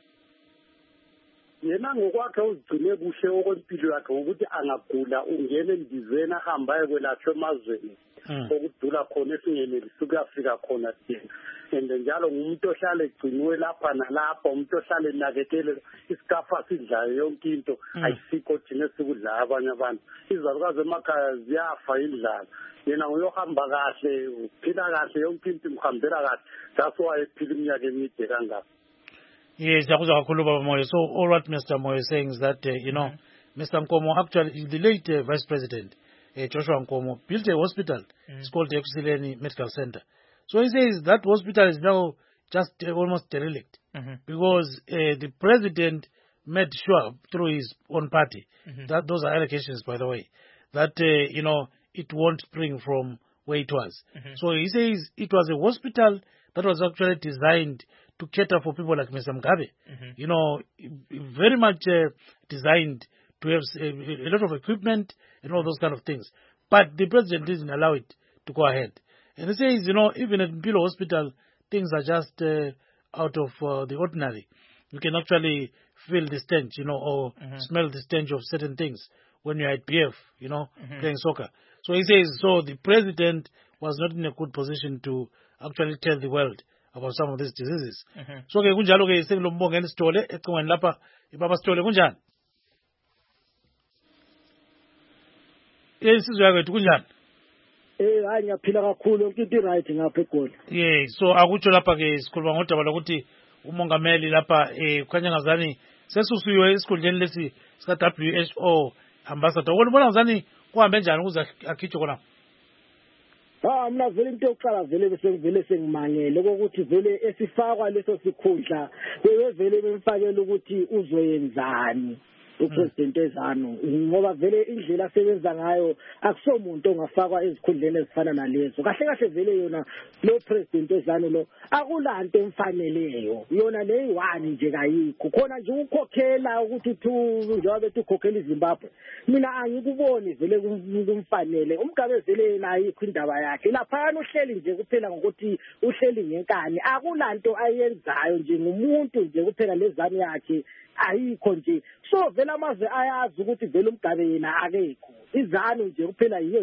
Yena ngokwakhe uzigcine kuhle okwempilo yakhe ukuthi angagula ungene endizeni ahambaye kwelatshwe emazweni okudula khona esingenelisi ukuyafika khona thina. And njalo ngumuntu ohlala egciniwe lapha nalapha umuntu ohlala enakekele isikafa sidlayo yonke into ayisikho thina esikudlayo abanye abantu. Izalukazi emakhaya ziyafa indlala yena uyohamba kahle uphila kahle yonke into imhambela kahle that's why ephila iminyaka emide kangaka. Yes, so all what Mister Moyo is saying is that, uh, you know, mm-hmm. Mister Nkomo, actually, the late uh, Vice President, uh, Joshua Nkomo, built a hospital. Mm-hmm. It's called the Ekuseni Medical Center. So he says that hospital is now just uh, almost derelict mm-hmm. because uh, the president made sure through his own party, mm-hmm. that those are allegations, by the way, that, uh, you know, it won't spring from where it was. Mm-hmm. So he says it was a hospital that was actually designed to cater for people like Mister Mugabe, mm-hmm. you know, very much uh, designed to have a, a lot of equipment and all those kind of things. But the president didn't allow it to go ahead. And he says, you know, even at Mpilo Hospital, things are just uh, out of uh, the ordinary. You can actually feel the stench, you know, or mm-hmm. smell the stench of certain things when you're at P F, you know, mm-hmm. playing soccer. So he says, so the president was not in a good position to actually tell the world about some of these diseases. Mm-hmm. So ke kunjalo ke sengilomboga enisitole ecingweni lapha ibaba Sithole kunjani? Eh sizwe yakho kunjani? Eh hayi ngiyaphila kakhulu yonke into right ngapha eGoli. Yeah, so akutsho lapha ke sikhuluma ngodaba lokuthi umongameli lapha eh kukhanya ngazani sesusiwe esikhundleni lesi sika W H O ambassador. Ubona ngazani kuhambe njani ukuze akhitshwe khona? Ah mina vele into yokuqala vele bese vele sengimangele ukuthi vele esifakwa leso sikhundla bevele bemfakela ukuthi uzoyenzani upresident ezano ngoba vele indlela asebenza ngayo akusomuntu ongafakwa ezikhundleni ezifana nalezo kahle kahle vele yona lo president ezano lo akulanto emfaneleyo yona leyi one nje kayikho khona nje ukukhokhela ukuthi thu njengoba bethi ukhokhela iZimbabwe mina angikuboni vele kumfanele umgabe vele nayikho indaba yakhe lapha uhleli nje kuphela ngokuthi uhleli ngenkani akulanto ayenzayo nje ngumuntu nje kuphela lezami yakhe ayikho nje so vele amazwe ayazi ukuthi vele umgabe yena akekho izanu nje kuphela yiyo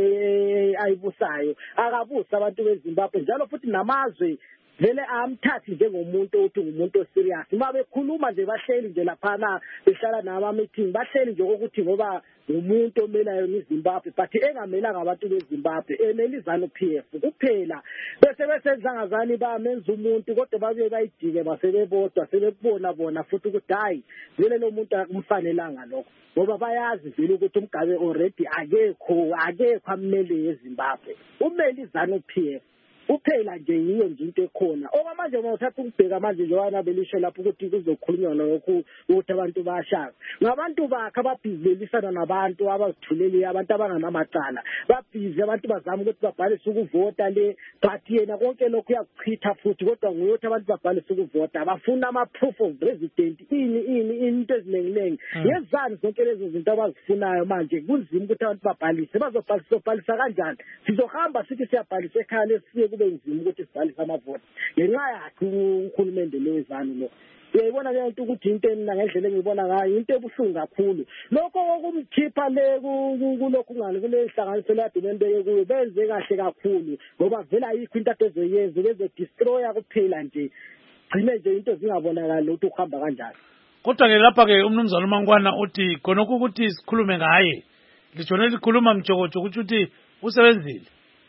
nje ayibusayo akabusa abantu beZimbabwe njalo futhi namazwe vele amthathi njengomuntu othi ngumuntu oserious mabe khuluma nje bahleli nje laphana behlala nama meeting bahleli nje ukuthi ngoba umuntu omelayo eZimbabwe but engamelanga abantu beZimbabwe emelizana P F kuphela bese besenza ngazani bamenza umuntu kodwa babuye bayidike basebebodwa sebebona bona futhi ukuthi hayi vele lo muntu akumfanelanga lokho ngoba bayazi vele ukuthi umgabe already akekho akekho amele eZimbabwe umelizana P F uphela nje yiyo nje into ekhona okwamanje mawuthatha ukubheka manje njengoba belisho lapho ukuthi kuzokhulunywa lokho ukuthi abantu bayashaka ngabantu bakhe ababhizilisana nabantu abazithulele abantu abanganamacala babhizi abantu bazama ukuthi babhalise ukuvota le but yena konke lokho uyakuchitha futhi kodwa nguyothi abantu babhalise ukuvota bafuna ama proof of resident ini ini into ezinenginengi yezani zonke lezo zinto abazifunayo manje kunzima ukuthi abantu babhalise bazobhalisa bhalisa kanjani sizohamba sithi siyabhalisa ekhaya lesiye kube nzima ukuthi sibhalise amavoti ngenxa yakhe ukhulumende lezanu lo uyayibona ke into ukuthi into mina ngendlela engibona ngayo into ebuhlungu kakhulu lokho okumkhipha le kulokhu ngani kule hlanganiso ladimende kuyo benze kahle kakhulu ngoba vela ayikho into adezoyenza beze destroyer kuphela nje gcine nje into zingabonakala ukuthi uhamba kanjani kodwa ke lapha ke umnumzana uMangwana uthi khona ukuthi sikhulume ngaye lijone likhuluma mjokojo ukuthi usebenzile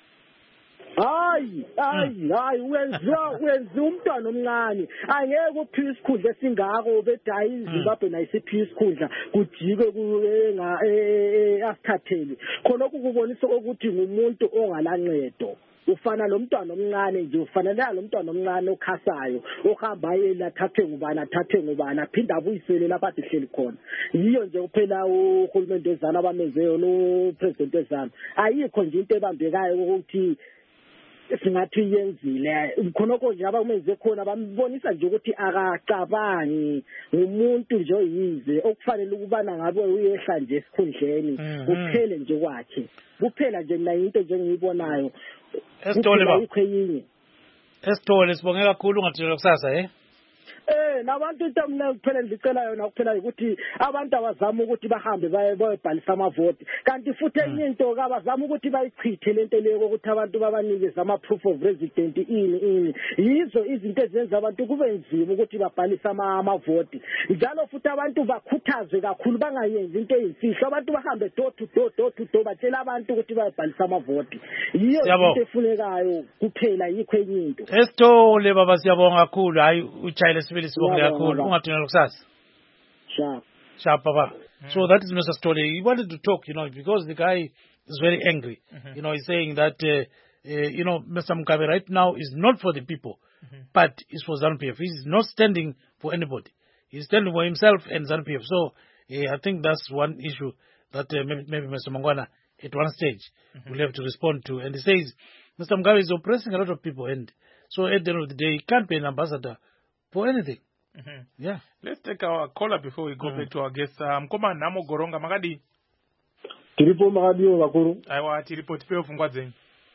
hayi hayi hayi wenziwa wenziwa umntwana omncane angeke uphiwe isikhundla esingako bedayi iZimbabwe nayisiphiwe isikhundla kujike kuyenga asithathele khona ukubonisa ukuthi ngumuntu ongalancedo ufana lo mntwana omncane nje ufanele lo mntwana omncane okhasayo ohamba yena athathe ngubani athathe ngubani aphinda abuyisele lapha ahleli khona yiyo nje kuphela uhulumende ezana abamenze yona upresident ezana ayikho nje into ebambekayo ukuthi singathi yenzile khonoko nje abakumenze khona bambonisa nje ukuthi akacabangi umuntu nje oyize okufanele ukubana ngabe uyehla nje esikhundleni kuphele nje kwakhe kuphela nje mina into nje engiyibonayo Esithole ba Esithole sibonge kakhulu ungathela kusasa eh Eh nabantu into mina kuphela ngicela yona kuphela ukuthi abantu abazama ukuthi bahambe bayebhalisa amavoti kanti futhi enye into abazama ukuthi bayichithe lento leyo ukuthi abantu babanikeze ama proof of resident ini ini yizo izinto ezenza abantu kube nzima ukuthi babhalise amavoti njalo futhi abantu bakhuthazwe kakhulu bangayenzi into ezimfihlo abantu bahambe door to door door to door batshela abantu ukuthi bayebhalisa amavoti yiyo into efunekayo kuphela yikho enye into Esithole baba siyabonga kakhulu hayi uchayile sibili sibonge kakhulu ungathina kusasa sharp sharp baba so that is Mister Sithole he wanted to talk you know because the guy is very angry mm-hmm. you know he's saying that uh, uh, you know Mister Mugabe right now is not for the people mm-hmm. but is for ZANU P F he's not standing for anybody he's standing for himself and ZANU P F so uh, I think that's one issue that uh, maybe, maybe Mister Mangwana at one stage mm-hmm. will have to respond to and he says Mister Mugabe is oppressing a lot of people and so at the end of the day he can't be an ambassador for anything Mm-hmm. Yeah. Let's take our caller before we go mm. back to our guest. Um, Koma Namo Goronga Magadi. Tiripo Magadio Vakuru. Aiwa tiripo tipeo fungwa zenyu.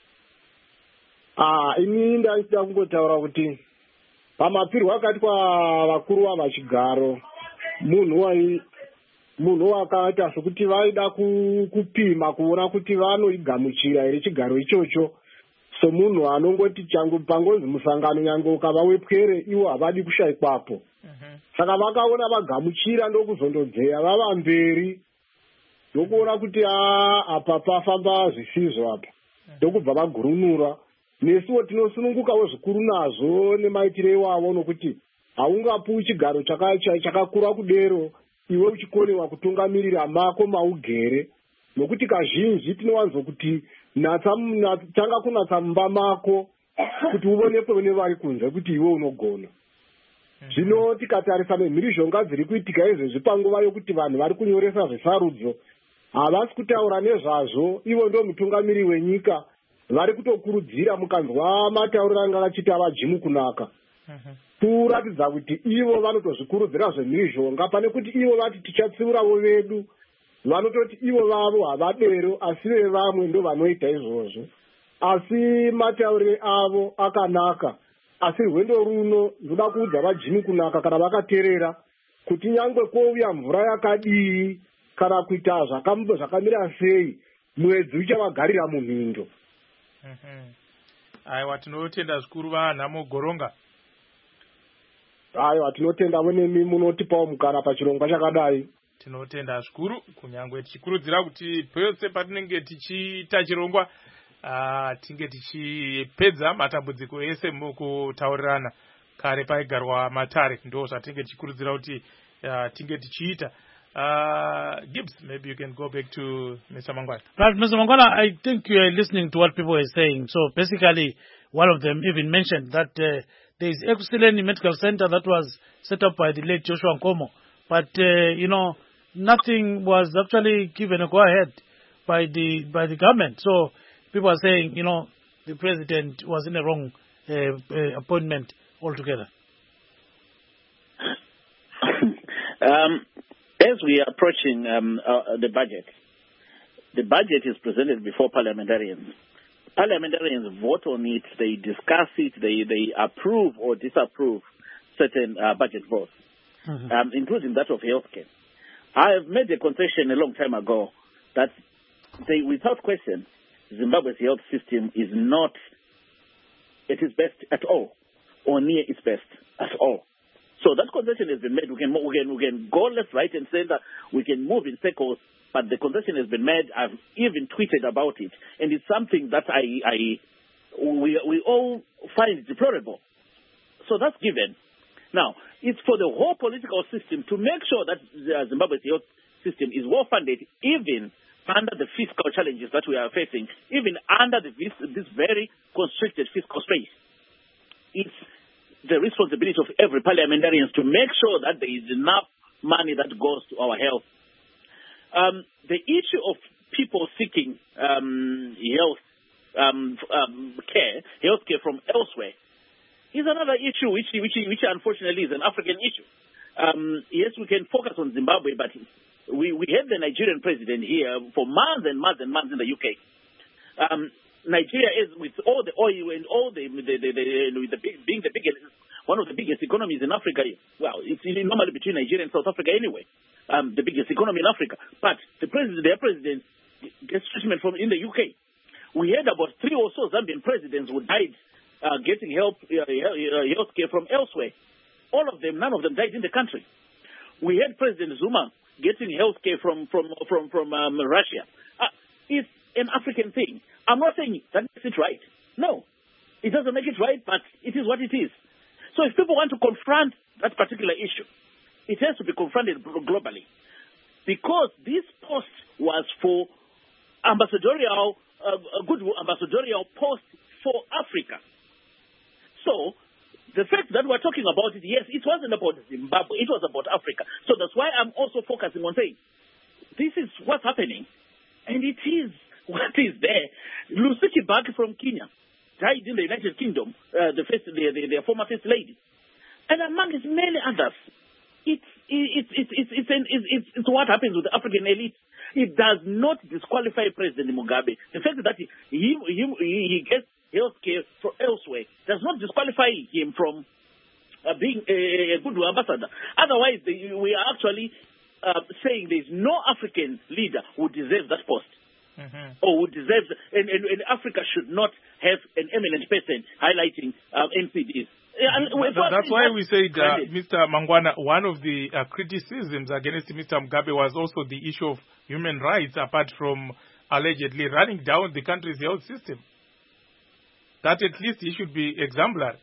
Ah, ini ndaita kungotaura kuti pamapirwa akati kwa vakuru vamachigaro munhu wai munhu wakaita sokuti vaida kupima kuona kuti vanoigamuchira here chigaro ichocho somunhu anongoti changu pangonzi musangano nyange ukava wepwere iwo havadi kushayikwapo. Mm-hmm. Saka vakaona vagamuchira ndokuzondodzeya vava mberi ndokuona kuti apa pafamba zvisizvo apa ndokubva vagurunura. Nesuwo tinosunungukawo zvikuru nazvo nemaitiro iwavo nokuti haungapuwi chigaro chakakura kudero iwe uchikonewa kutungamirira mako maugere nokuti kazhinji tinowanzo kuti tanga kunatsa mumba mako kuti uonekwe nevari kunze kuti iwe unogona. Zvino tikatarisa nemhirizhonga dziri kuitika izvezvi panguva yokuti vanhu vari kunyoresa zvesarudzo havasi kutaura nezvazvo, ivo ndo mutungamiri wenyika vari kutokurudzira mukanzwa matauriro anga achita vajimu kunaka. Kuratidza kuti ivo vanotozvikurudzira zvemhirizhonga pane kuti ivo vati tichatsiuravo vedu, vanototi ivo vavo havadero asi vevamwe ndo vanoita izvozvo. Asi matauriro avo akanaka, asi rwendo runo ndoda kuudza vajimu kunaka kana vakateerera kuti nyangwe kouya mvura yakadii kana kuita zvakamira sei mwedzi uchavagarira munhindo. Aiwa tinotenda zvikuru vaNhamo Goronga. Aiwa tinotenda wenemi munotipawo mukana pachirongwa chakadai. Tinotenda zvikuru kunyangwe tichikurudzira kuti pese patinenge tichiita chirongwa uh, tinge tichipedza matambudziko ese mukutaurirana kare paigarwa matare, ndo zvatinge tichikurudzira kuti uh, tinge tichiita. Uh, Gibbs, maybe you can go back to Mister Mangwana. Right, Mister Mangwana, I think you are listening to what people are saying. So basically, one of them even mentioned that uh, there is Ekuseni Medical Center that was set up by the late Joshua Nkomo. But, uh, you know, nothing was actually given a go-ahead by the by the government. So people are saying, you know, the president was in the wrong uh, uh, appointment altogether. um. As we are approaching um, uh, the budget, the budget is presented before parliamentarians. Parliamentarians vote on it, they discuss it, they, they approve or disapprove certain uh, budget votes, mm-hmm. um, including that of healthcare. I have made a concession a long time ago that they, without question, Zimbabwe's health system is not at its best at all, or near its best at all. So that concession has been made. We can, we can, we can go left, right, and center. We can move in circles, but the concession has been made. I've even tweeted about it, and it's something that I, I we, we all find deplorable. So that's given. Now, it's for the whole political system to make sure that the Zimbabwe's health system is well funded, even under the fiscal challenges that we are facing, even under the, this, this very constricted fiscal space. It's the responsibility of every parliamentarian to make sure that there is enough money that goes to our health. Um, the issue of people seeking um, health um, um, care, health care from elsewhere, is another issue which, which, which unfortunately is an African issue. Um, yes, we can focus on Zimbabwe, but we, we had the Nigerian president here for months and months and months in the U K. Um, Nigeria is, with all the oil and all the, the, the, the, the big, being the biggest, one of the biggest economies in Africa. Well, it's normally between Nigeria and South Africa anyway, um, the biggest economy in Africa. But the president, their president gets treatment from in the U K. We had about three or so Zambian presidents who died uh, getting help, uh, health care from elsewhere. All of them, none of them died in the country. We had President Zuma getting health care from, from, from, from um, Russia. Uh, it's an African thing. I'm not saying that makes it right. No, it doesn't make it right, but it is what it is. So if people want to confront that particular issue, it has to be confronted globally. Because this post was for ambassadorial, uh, a good ambassadorial post for Africa. So the fact that we're talking about it, yes, it wasn't about Zimbabwe, it was about Africa. So that's why I'm also focusing on saying, this is what's happening, and it is what is there. Lusiki Baki from Kenya died in the United Kingdom, uh, the, first, the, the, the former first lady. and among many others. It's, it's, it's, it's, it's, an, it's, it's, it's what happens with the African elite. It does not disqualify President Mugabe. The fact that he, he, he, he gets health care from elsewhere does not disqualify him from uh, being a, a good ambassador. Otherwise, the, we are actually uh, saying there is no African leader who deserves that post. Mm-hmm. Or who deserves, and, and, and Africa should not have an eminent person highlighting uh, N C Ds. Mm-hmm. That's why we said, uh, Mister Mangwana, one of the uh, criticisms against Mister Mugabe was also the issue of human rights, apart from allegedly running down the country's health system. That at least he should be exemplary.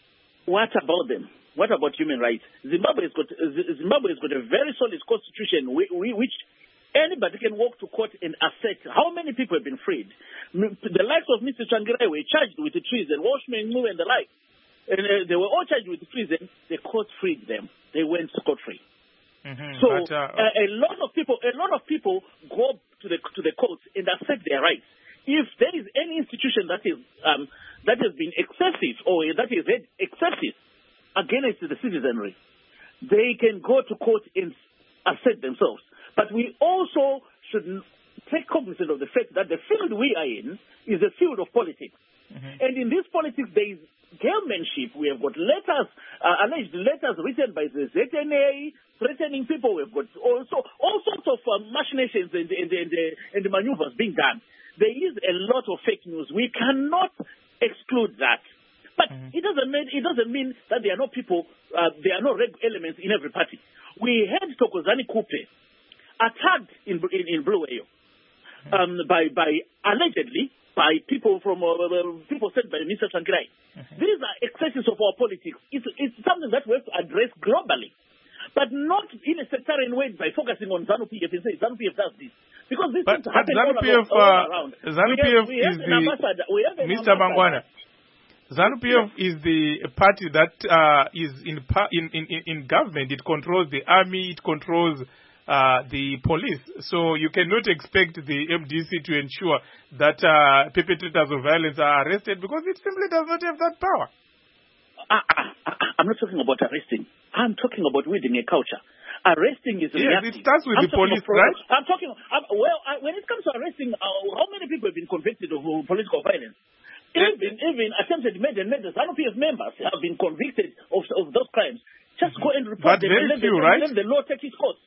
What about them? What about human rights? Zimbabwe has got, Zimbabwe has got a very solid constitution which anybody can walk to court and assert how many people have been freed. The likes of Mister Tsvangirai were charged with the treason, Walshman Mu and the like. And uh, they were all charged with the treason. The court freed them. They went scot-free. Mm-hmm, so but, uh, uh, a lot of people, a lot of people go to the to the courts and assert their rights. If there is any institution that is um, that has been excessive or that is excessive against the citizenry, they can go to court and assert themselves. But we also should take cognizance of the fact that the field we are in is a field of politics. Mm-hmm. And in this politics, there is gamemanship. We have got letters, uh, alleged letters written by the Z N A, threatening people. We've got also all sorts of uh, machinations and, and, and, and the maneuvers being done. There is a lot of fake news. We cannot exclude that. But mm-hmm. it doesn't mean it doesn't mean that there are no people, uh, there are no red elements in every party. We had Thokozani Kupe attacked in in, in Bulawayo um, by by allegedly by people from uh, people sent by Mister Tsvangirai. Mm-hmm. These are excesses of our politics. It's it's something that we have to address globally, but not in a sectarian way by focusing on ZANU P F and say ZANU P F does this, because this but, things happen ZANU all, P F, all uh, around. ZANU P F is the Mister Mangwana. ZANU P F is the party that uh, is in, in in in government. It controls the army. It controls uh, the police. So you cannot expect the M D C to ensure that uh, perpetrators of violence are arrested, because it simply does not have that power. I, I, I'm not talking about arresting. I'm talking about weeding a culture. Arresting is yes, reactive. It starts with I'm the police, right? I'm talking. I'm, well, I, when it comes to arresting, uh, how many people have been convicted of uh, political violence? Even even attempted murder, murder. ZANU P F members have been convicted of, of those crimes. Just go and report but them and let, few, the, right? let the law take its course.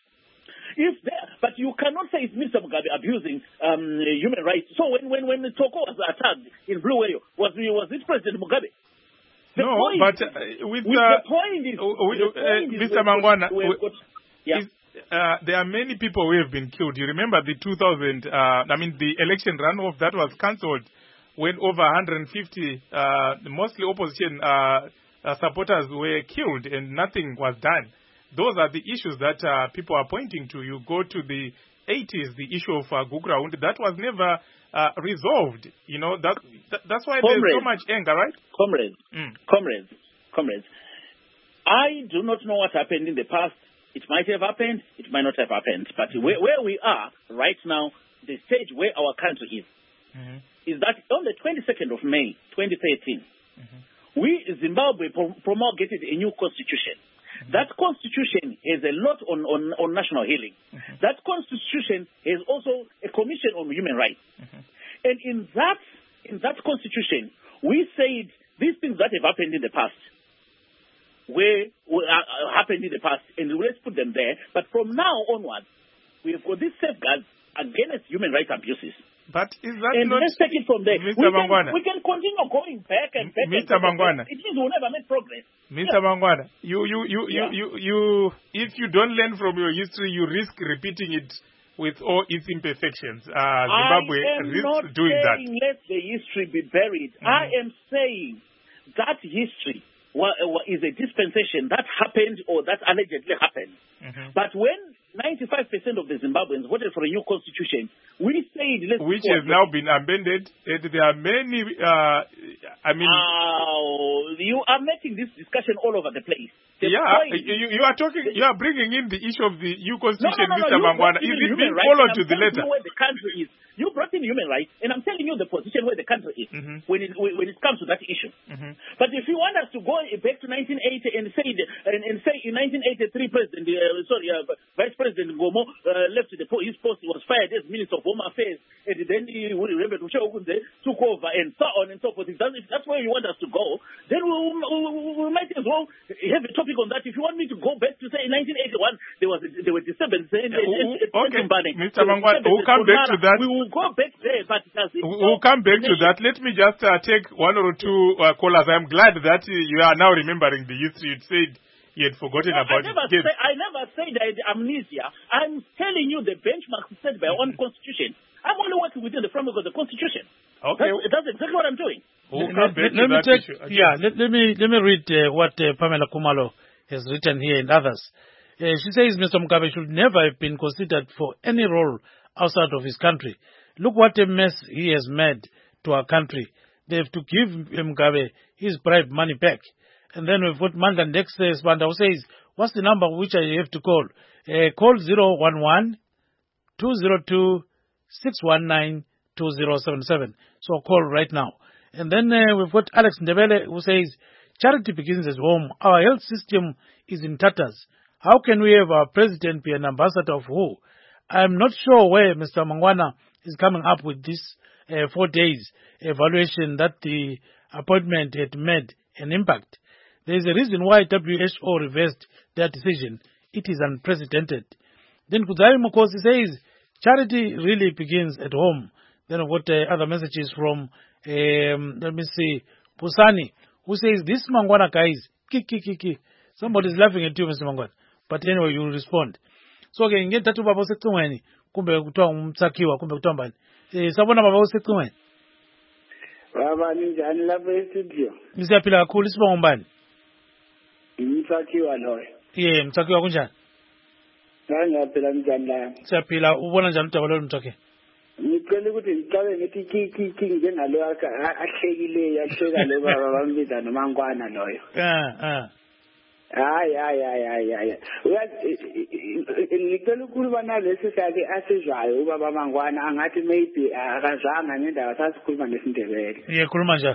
If there, but you cannot say it's Mister Mugabe abusing um, human rights. So when when when Toko was attacked in Bulawayo, was was it President Mugabe? The no, point, but uh, with, with uh, the point is, uh, with, the point uh, is Mister Mangwana, got, yeah. is, uh, there are many people who have been killed. You remember the two thousand, uh, I mean the election runoff that was cancelled, when over one hundred fifty, uh, mostly opposition uh, uh, supporters were killed and nothing was done. Those are the issues that uh, people are pointing to. You go to the eighties, the issue of uh, Gugraund, that was never uh, resolved. You know, that, that that's why comrades, there's so much anger, right? Comrades, mm. comrades, comrades. I do not know what happened in the past. It might have happened, it might not have happened. But mm-hmm. where, where we are right now, the stage where our country is, mm-hmm. is that on the twenty-second of May, twenty thirteen, mm-hmm. we, Zimbabwe, pro- promulgated a new constitution. Mm-hmm. That constitution has a lot on, on, on national healing. Mm-hmm. That constitution has also a commission on human rights. Mm-hmm. And in that, in that constitution, we said these things that have happened in the past, where uh, happened in the past, and let's put them there. But from now onwards, we have got these safeguards against human rights abuses. But is that and not... let's take it from there. Mister We can, Mangwana. we can continue going back and back. Mister And Mangwana. It means we'll never make progress. Mister Yeah. Mangwana, you, you, you, Yeah. you, you, you, if you don't learn from your history, you risk repeating it with all its imperfections. Uh, Zimbabwe I am risks not doing that. saying let the history be buried. Mm-hmm. I am saying that history wa- wa- is a dispensation that happened or that allegedly happened. Mm-hmm. But when ninety-five percent of the Zimbabweans voted for a new constitution, we said let's which has now been amended, and there are many, uh, I mean... Uh, you are making this discussion all over the place. The yeah, point, you, you are talking, you are bringing in the issue of the new constitution, no, no, no, Mister no, Mangwana. Is it being followed to the letter? Where the country is. You brought in human rights, and I'm telling you the position where the country is mm-hmm. when it when it comes to that issue. Mm-hmm. But if you want us to go back to nineteen eighty and say and, and say in nineteen eighty-three, President uh, sorry uh, Vice President Ngomo uh, left the po- his post, he was fired as Minister of Home Affairs, and then he would remember took over and so on and so forth. If that's, if that's where you want us to go, then we, we, we might as well have a topic on that. If you want me to go back to say in nineteen eighty-one, there was a, there were disturbance. Uh, uh, okay, Mister Mangwana, we'll come back to that. We will go back there, but it has we'll come back to that. Let me just uh, take one or two uh, callers. I'm glad that uh, you are now remembering the history. You said you had forgotten no, about I never it. Say, I never said I had amnesia. I'm telling you the benchmark set by our own constitution. I'm only working within the framework of the constitution. Okay, that's, that's exactly what I'm doing. We'll let, let, let me take, yeah, let, let me let me read uh, what uh, Pamela Kumalo has written here and others. Uh, she says Mister Mugabe should never have been considered for any role outside of his country. Look what a mess he has made to our country. They have to give Mugabe his bribe money back. And then we've got Mandan Dexter Spanda who says, what's the number which I have to call? Uh, call zero one one, two zero two, six one nine, two zero seven seven. So call right now. And then uh, we've got Alex Ndebele who says, charity begins at home. Our health system is in tatters. How can we have our president be an ambassador of who? I'm not sure where Mister Mangwana is coming up with this uh, four days evaluation that the appointment had made an impact. There is a reason why W H O reversed their decision. It is unprecedented. Then Kuzari Mukosi says, charity really begins at home. Then I've got uh, other messages from, um, let me see, Pusani, who says, this Mangwana guy is kiki kiki. Somebody's laughing at you, Mister Mangwana. But anyway, you will respond. So again, get tatu baba usecingweni kumbe kutoa umtsakiwa kumbe kutoa mbani. Eh sabona baba usecingweni. Baba ninjani lapha e-studio? Ngiyaphila kakhulu sibonga mbani? Umtsakiwa loyo. Yeah, mtsakiwa kunjani? Ngiyaphila njani la? Siyaphila, ubona njani udaba lo mtsake? Ngicela ukuthi ngicabe ngithi kiki kiki njengalo ahlekile ahleka lo baba bambiza noMangwana loyo. Ah ah. Hayi hayi hayi hayi hayi ngicela ukukhuluma nalesi sakhe asizwayo ubaba Mangwana angathi maybe akazanga ngendaba sasikhuluma nesindebele. Yeah, khuluma njalo.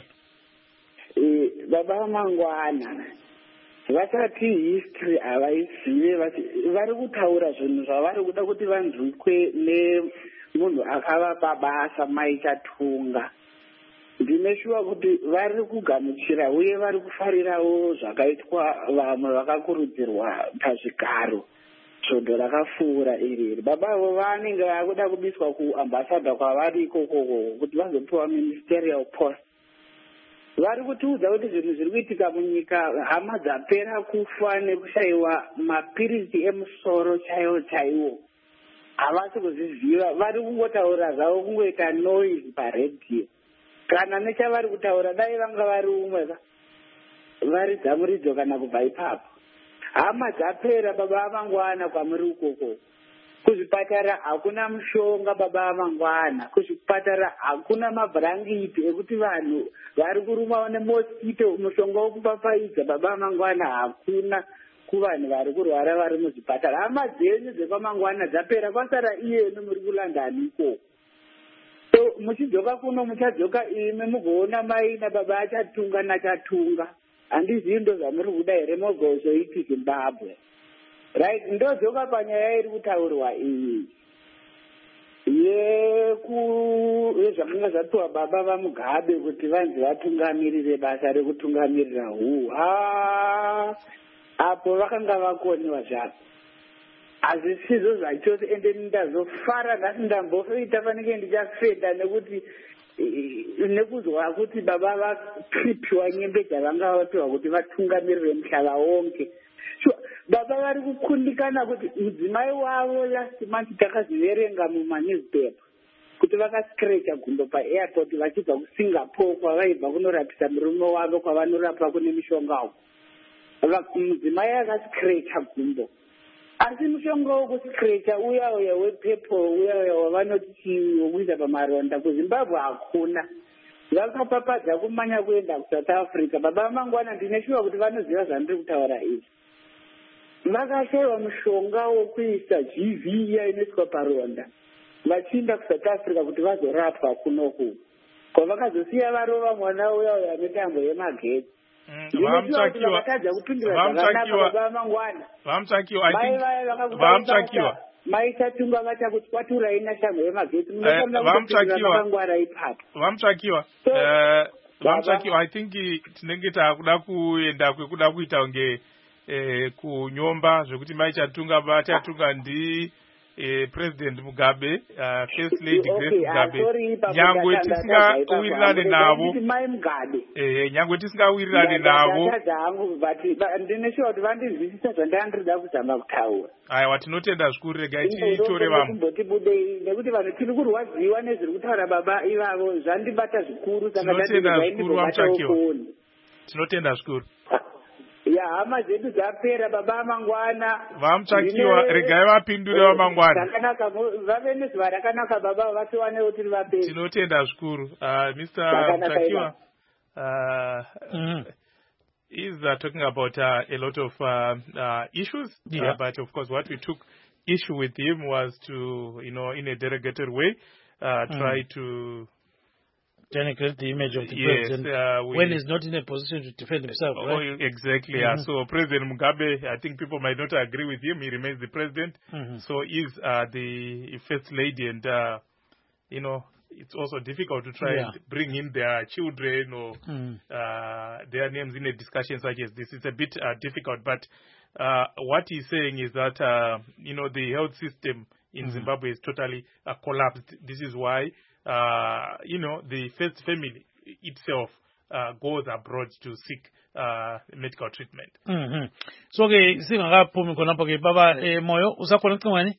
Eh baba Mangwana vasathi history abayizive bathi vari kutaura zvinhu zvavari kuda kuti vanzwikwe nemunhu akavapabasa maichatunga. Ndimeshuwa kuti vari kugamuchira uye vari kufarirawo zvakaitwa vamwe vakakurudzirwa pazvigaro svondo rakapfuura iriri. Babavo vanenge vakuda kubiswa kuambasada kwavari ikoko kuti vazopiwa ministerial post. Vari kutiudza kuti zvinhu zviri kuitika munyika hama dzapera kufa nekushayiwa mapirisi emusoro chaiwo chaiwo. Havasi kuzviziva, vari kungotaura zvavo kungoita noise paredhiyo. Kana nechavari kutaura dai vanga vari umwe vari dzamuridzo kana kubva ipapo. Hama dzapera baba Mangwana kwamuri ukoko. Kuzvipatara hakuna mushonga baba Mangwana. Kuzvipatara hakuna mabhurangiti ekuti vanhu vari kurumwa nemosquito mushonga wokupapayidza baba Mangwana hakuna kuvanhu vari kurwara vari muzvipatara. Hama dzenyu dzepamangwana dzapera kwasara iyenu muri kulandani ikoko. So muchidzoka kuno muchadzoka imi mugoona mai nababa achatunga nachatunga. Handizivi ndo zvamuri kuda here mogozoiti Zimbabwe. Right, ndodzoka panyaya iri kutaurwa iyi. Yeku yezvakanga zvatuwa baba vaMugabe kuti vanzi vatungamirire basa rekutungamirira huu. Ah, apo vakanga vakoniwa zvavo. Azvisizvo zvachose ende ndazofara nhasi ndamboita fanike ndichafenda nekuti nekuzwa kuti baba vakripiwa nyembe dzavanga vapiwa kuti vatungamirire muhlava wonke. Baba vari kukundikana kuti mudzimai wavo last month takazviverenga mumanewspaper kuti vakascratcha gumbo paairport vachibva kuSingapore kwavaibva kunorapisa murume wavo kwavanorapa kune mishonga uko. Mudzimai akascratcha gumbo. Asi mushonga wokuscratcha uya uya wepeple uya uya wavanoti wokuisa pamaronda kuZimbabwe hakuna. Vakapapadza kumanya kuenda kuSouth Africa. Baba Mangwana ndineshuwa kuti vanoziva zvandiri kutaura izvi. Vakashayiwa mushonga wokuisa G V iya inoiswa paronda. vachienda kusouth africa kuti vazorapwa kunoku kwavakazosiya varova mwana uya uyo anetambo yemagetsi. Ndinoziva kuti vakatadza kupindura zvakanaka baba mangwana. Vamutakiwa, I think vamutakiwa maisatunga vata kuti kwaturai nashambo yemagetsi munofanira kupindura vakangwara ipapo. Vamutakiwa vamutakiwa I think tinenge takuda kuenda kwekuda kuita kunge kunyomba zvekuti maichatunga vachatunga ndi Uh, President Mugabe, uh, First Lady okay, Grace Mugabe, uh, nyangwe tisingawirirane navo, eh, nyangwe tisingawirirane navo. Ndinesho kuti vandinzwisisa zvandandida kuzama kutaura. Aiwa, tinotenda zvikuru, regai titore vamwe. Nekuti vanhu tiri kurwadziwa nezviri kutaura baba ivavo zvandibata zvikuru saka tinotenda zvikuru vamutakiwa. Tinotenda zvikuru. Ya hama zedu dzapera baba mangwana. Vamutakiwa regai vapindure vamangwana. Rakanaka vave nezuva rakanaka baba vatiwanewo tiri vapera. Tinotenda zvikuru. Uh, Mister Mutakiwa uh, mm. is uh, talking about uh, a lot of uh, uh, issues, yeah. uh, but of course what we took issue with him was to, you know, in a derogated way, uh, mm. try to denigrate the image of the yes, president uh, we, when he's not in a position to defend himself, oh, right? Exactly, mm-hmm. yeah. So President Mugabe, I think people might not agree with him. He remains the president. Mm-hmm. So he's uh, the first lady, and, uh, you know, it's also difficult to try yeah. and bring in their children or mm. uh, their names in a discussion such as this. It's a bit uh, difficult, but uh, what he's saying is that, uh, you know, the health system in mm. Zimbabwe is totally uh, collapsed. This is why Uh, you know, the first family itself uh, goes abroad to seek uh, medical treatment. Mm-hmm. So, okay, singakaphumi khonapho ke baba eh, Moyo usakhona ecingweni?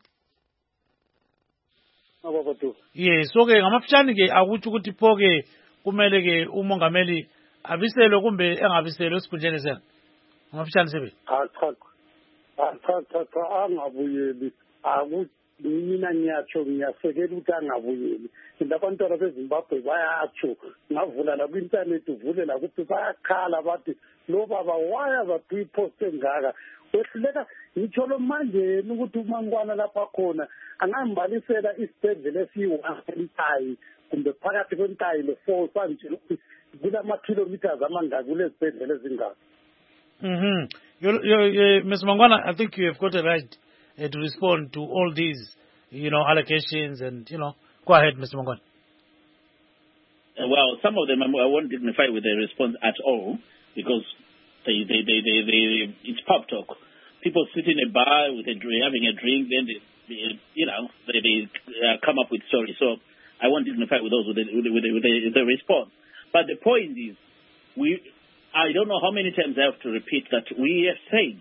Ababatu. Yes, so ke ngamafishane ke akuthi ukuthi pho ke kumele ke umongameli abiselwe kumbe engabiselwe esikhundleni sena. Ngamafishane sebe. Cha cha. Cha cha cha angabuyeli. Akuthi mina ngiyatsho ngiyasekela ukuthi angabuyeli. Indabantwana beZimbabwe bayatsho ngavula la ku-internet uvule la ukuthi bayakhala bathi lo baba waya baphi ipost engaka wehluleka ngitsho lo manje ukuthi umangwana lapha khona angambalisela isibhedlela esiyi-one kumbe phakathi kwentayi le-four sanje ukuthi kulama-kilometers amangaki kule zibhedlela ezingaka. Mm-hmm. Mister Mangwana, I think you have got a right uh, to respond to all these, you know, allegations and, you know, go ahead, Mister Mangwana. Uh, well, some of them I won't dignify with a response at all because they, they, they, they, they, it's pub talk. People sit in a bar with a drink, having a drink, then they, they you know, they, they uh, come up with stories. So I won't dignify with those with the, with the, with the, with the, with the response. But the point is, we, I don't know how many times I have to repeat that we have said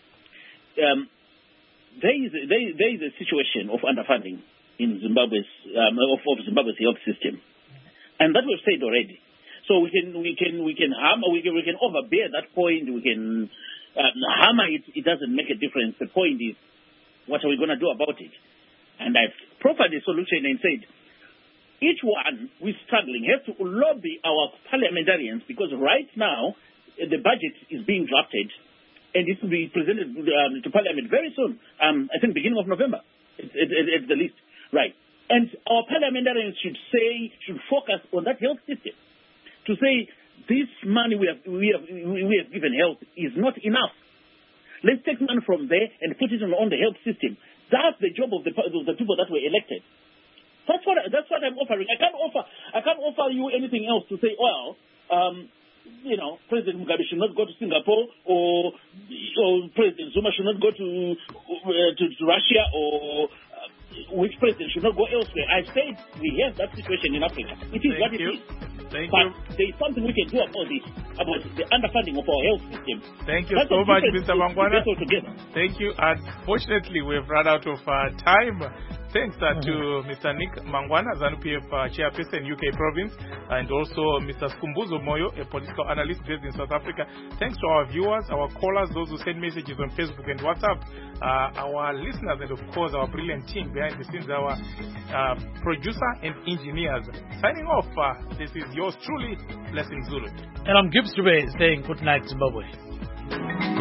um, there is a, there, there is a situation of underfunding in Zimbabwe's um, of, of Zimbabwe's health system, and that we've said already. So we can we can we can hammer we can we can overbear that point. We can um, hammer it. It doesn't make a difference. The point is, what are we going to do about it? And I've proffered a solution and said, each one we're struggling has to lobby our parliamentarians because right now the budget is being drafted. And it will be presented um, to Parliament very soon. Um, I think beginning of November, at, at, at the least, right? And our parliamentarians should say, should focus on that health system. To say this money we have we have we have given health is not enough. Let's take money from there and put it on, on the health system. That's the job of the of the people that were elected. That's what that's what I'm offering. I can't offer I can't offer you anything else to say, well. Um, You know, President Mugabe should not go to Singapore, or, or President Zuma should not go to uh, to, to Russia, or uh, which president should not go elsewhere. I said we have that situation in Africa. It is Thank what you. it is. Thank but you. there is something we can do about this, about the underfunding of our health system. Thank you That's so much, Mister Mangwana. Thank you. Unfortunately, we've run out of uh, time. Thanks uh, mm-hmm. to Mister Nick Mangwana, ZANU P F uh, chairperson, U K province, and also Mister Skumbuzo Moyo, a political analyst based in South Africa. Thanks to our viewers, our callers, those who send messages on Facebook and WhatsApp, uh, our listeners, and of course our brilliant team behind the scenes, our uh, producer and engineers. Signing off, uh, this is yours truly, Blessing Zulu. And I'm Gibbs Dube saying good night, Zimbabwe.